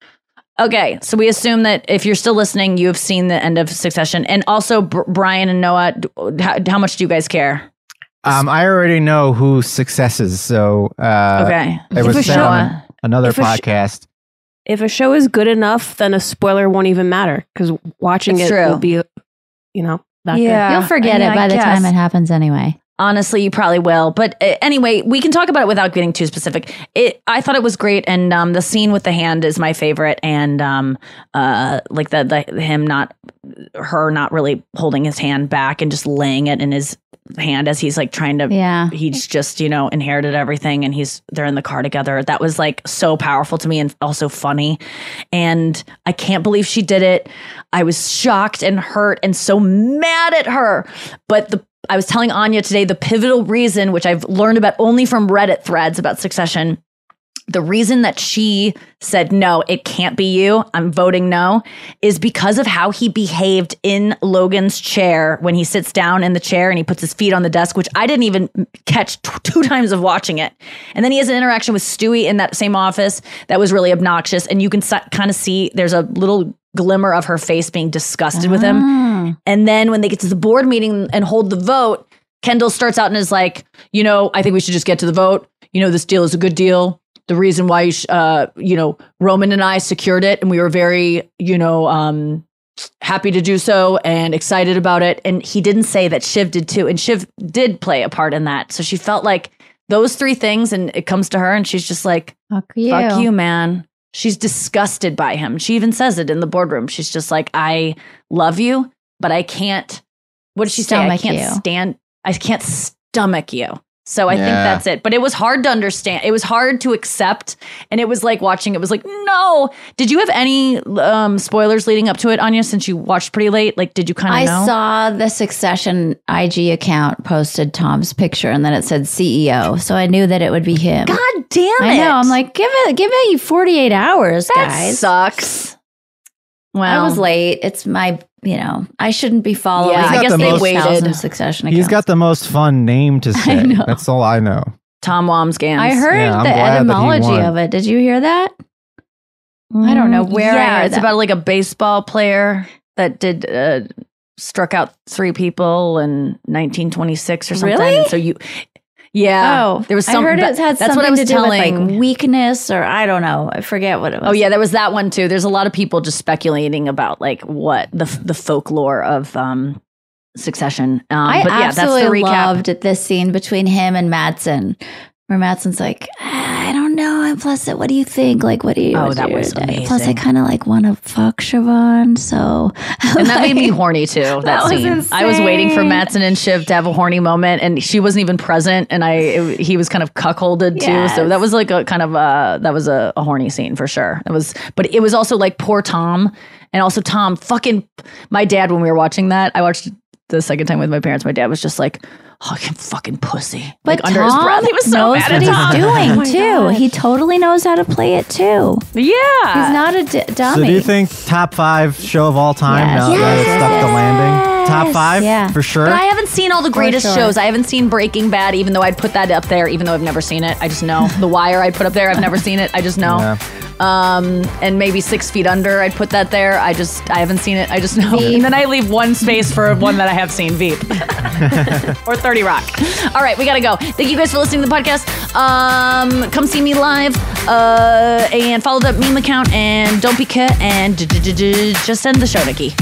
Okay, so we assume that if you're still listening, you have seen the end of Succession, and also Br- Brian and Noah. d- How, how much do you guys care? Um, I already know who successes, so uh, Okay. it If was a said show- on another if a sh- podcast. If a show is good enough, then a spoiler won't even matter because watching It's it true. will be, you know, that Yeah. You'll forget I mean, it by I the time guess. it happens anyway. Honestly, you probably will. But uh, anyway, we can talk about it without getting too specific. It, I thought it was great, and um, the scene with the hand is my favorite, and um, uh, like the, the him not, her not really holding his hand back and just laying it in his hand as he's like trying to. Yeah. He's just you know inherited everything, and he's they're in the car together. That was like so powerful to me, and also funny. And I can't believe she did it. I was shocked and hurt and so mad at her. But the I was telling Anya today the pivotal reason, which I've learned about only from Reddit threads about Succession, the reason that she said, no, it can't be you, I'm voting no, is because of how he behaved in Logan's chair when he sits down in the chair and he puts his feet on the desk, which I didn't even catch t- two times of watching it. And then he has an interaction with Stewie in that same office that was really obnoxious. And you can s- kind of see there's a little glimmer of her face being disgusted with him. Ah. And then when they get to the board meeting and hold the vote, Kendall starts out and is like, you know, I think we should just get to the vote. You know, this deal is a good deal. The reason why, you sh- uh, you know, Roman and I secured it and we were very, you know, um, happy to do so and excited about it. And he didn't say that Shiv did too. And Shiv did play a part in that. So she felt like those three things and it comes to her and she's just like, Fuck you. fuck you, man. She's disgusted by him. She even says it in the boardroom. She's just like, I love you, but I can't, what did she Stomach say? I can't you. stand, I can't stomach you. So I think Yeah. that's it. But it was hard to understand. It was hard to accept. And it was like watching, it was like, no. Did you have any um, spoilers leading up to it, Anya, since you watched pretty late? Like, did you kind I of know? saw the Succession I G account posted Tom's picture and then it said C E O. So I knew that it would be him. God damn it. I know. I'm like, give it, give it forty-eight hours, that guys. sucks. Well, I was late. It's my, you know, I shouldn't be following. Yeah, I guess they waited. Succession He's accounts. got the most fun name to say. know. That's all I know. Tom Wamsgans. I heard Yeah, I'm the glad that he etymology won. of it. Did you hear that? I don't know where I Yeah, heard it's that. about like a baseball player that did uh, struck out three people in nineteen twenty-six or something. Really? So you, yeah. Oh, there was some. I heard that- it had that's something what I was to do telling. with like weakness or I don't know. I forget what it was. Oh yeah, there was that one too. There's a lot of people just speculating about like what the the folklore of um, Succession. Um, I but yeah, that's the absolutely recap. loved this scene between him and Madsen, where Madsen's like, I don't know. And plus, what do you think? Like, what do you? Oh, what's that your was day?" Plus, I amazing. kind of like want to fuck Siobhan, so And that made me horny too. That, That was scene. I was waiting for insane. Madsen and Shiv to have a horny moment, and she wasn't even present. And I, it- he was kind of cuckolded too. So Yes. that was like a kind of a that was a, a horny scene for sure. It was, but it was also like poor Tom, and also Tom fucking. My dad, when we were watching that, I watched it the second time with my parents. My dad was just like, "Oh, you fucking pussy!" But like under his Tom breath, he was so knows mad what at Tom. he's doing Oh my too. God. He totally knows how to play it too. Yeah, He's not a d- dummy. So do you think top five show of all time Yes. now that Yes, it's yes, stuck the yes. landing? Top five Yeah. for sure. But I haven't seen all the greatest sure. shows. I haven't seen Breaking Bad, even though I'd put that up there, even though I've never seen it. I just know. The Wire I'd put up there. I've never seen it. I just know. Yeah. Um, and maybe Six Feet Under, I'd put that there. I just, I haven't seen it. I just know. Veep. And then I leave one space for one that I have seen, Veep. Or thirty Rock. All right, we got to go. Thank you guys for listening to the podcast. Um, come see me live uh, and follow the meme account and don't be cut and just send the show, Nikki.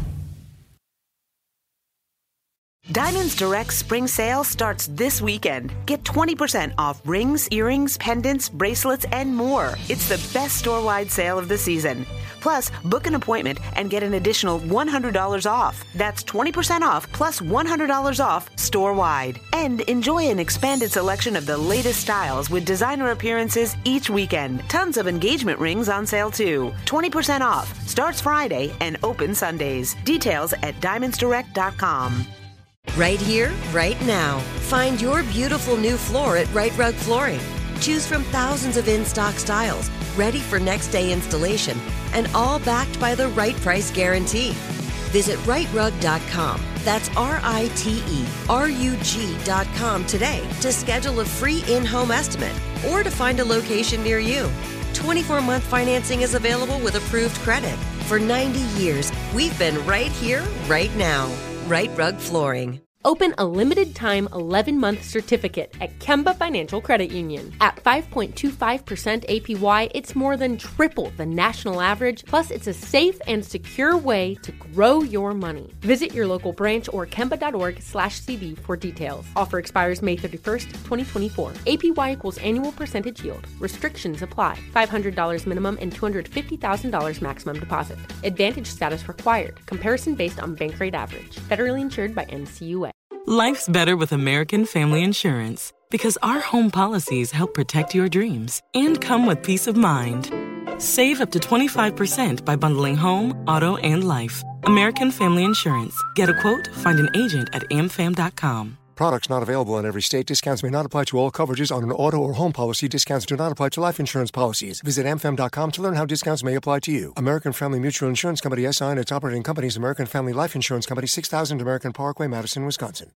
Diamonds Direct spring sale starts this weekend. Get twenty percent off rings, earrings, pendants, bracelets, and more. It's the best store-wide sale of the season. Plus, book an appointment and get an additional one hundred dollars off. That's twenty percent off plus one hundred dollars off store-wide. And enjoy an expanded selection of the latest styles with designer appearances each weekend. Tons of engagement rings on sale too. twenty percent off. Starts Friday and open Sundays. Details at diamonds direct dot com. Right here, right now. Find your beautiful new floor at Right Rug Flooring. Choose from thousands of in-stock styles, ready for next day installation, and all backed by the right price guarantee. Visit right rug dot com. That's R I T E R U G dot com today to schedule a free in-home estimate or to find a location near you. twenty-four month financing is available with approved credit. For ninety years, we've been right here, right now. Right Rug Flooring. Open a limited time eleven month certificate at Kemba Financial Credit Union. At five point two five percent A P Y, it's more than triple the national average, plus it's a safe and secure way to grow your money. Visit your local branch or kemba.org slash CD for details. Offer expires May thirty-first, twenty twenty-four. A P Y equals annual percentage yield. Restrictions apply. five hundred dollars minimum and two hundred fifty thousand dollars maximum deposit. Advantage status required. Comparison based on bank rate average. Federally insured by N C U A. Life's better with American Family Insurance because our home policies help protect your dreams and come with peace of mind. Save up to twenty-five percent by bundling home, auto, and life. American Family Insurance. Get a quote, find an agent at a m fam dot com. Products not available in every state. Discounts may not apply to all coverages on an auto or home policy. Discounts do not apply to life insurance policies. Visit a m fam dot com to learn how discounts may apply to you. American Family Mutual Insurance Company, S I and its operating companies, American Family Life Insurance Company, six thousand American Parkway, Madison, Wisconsin.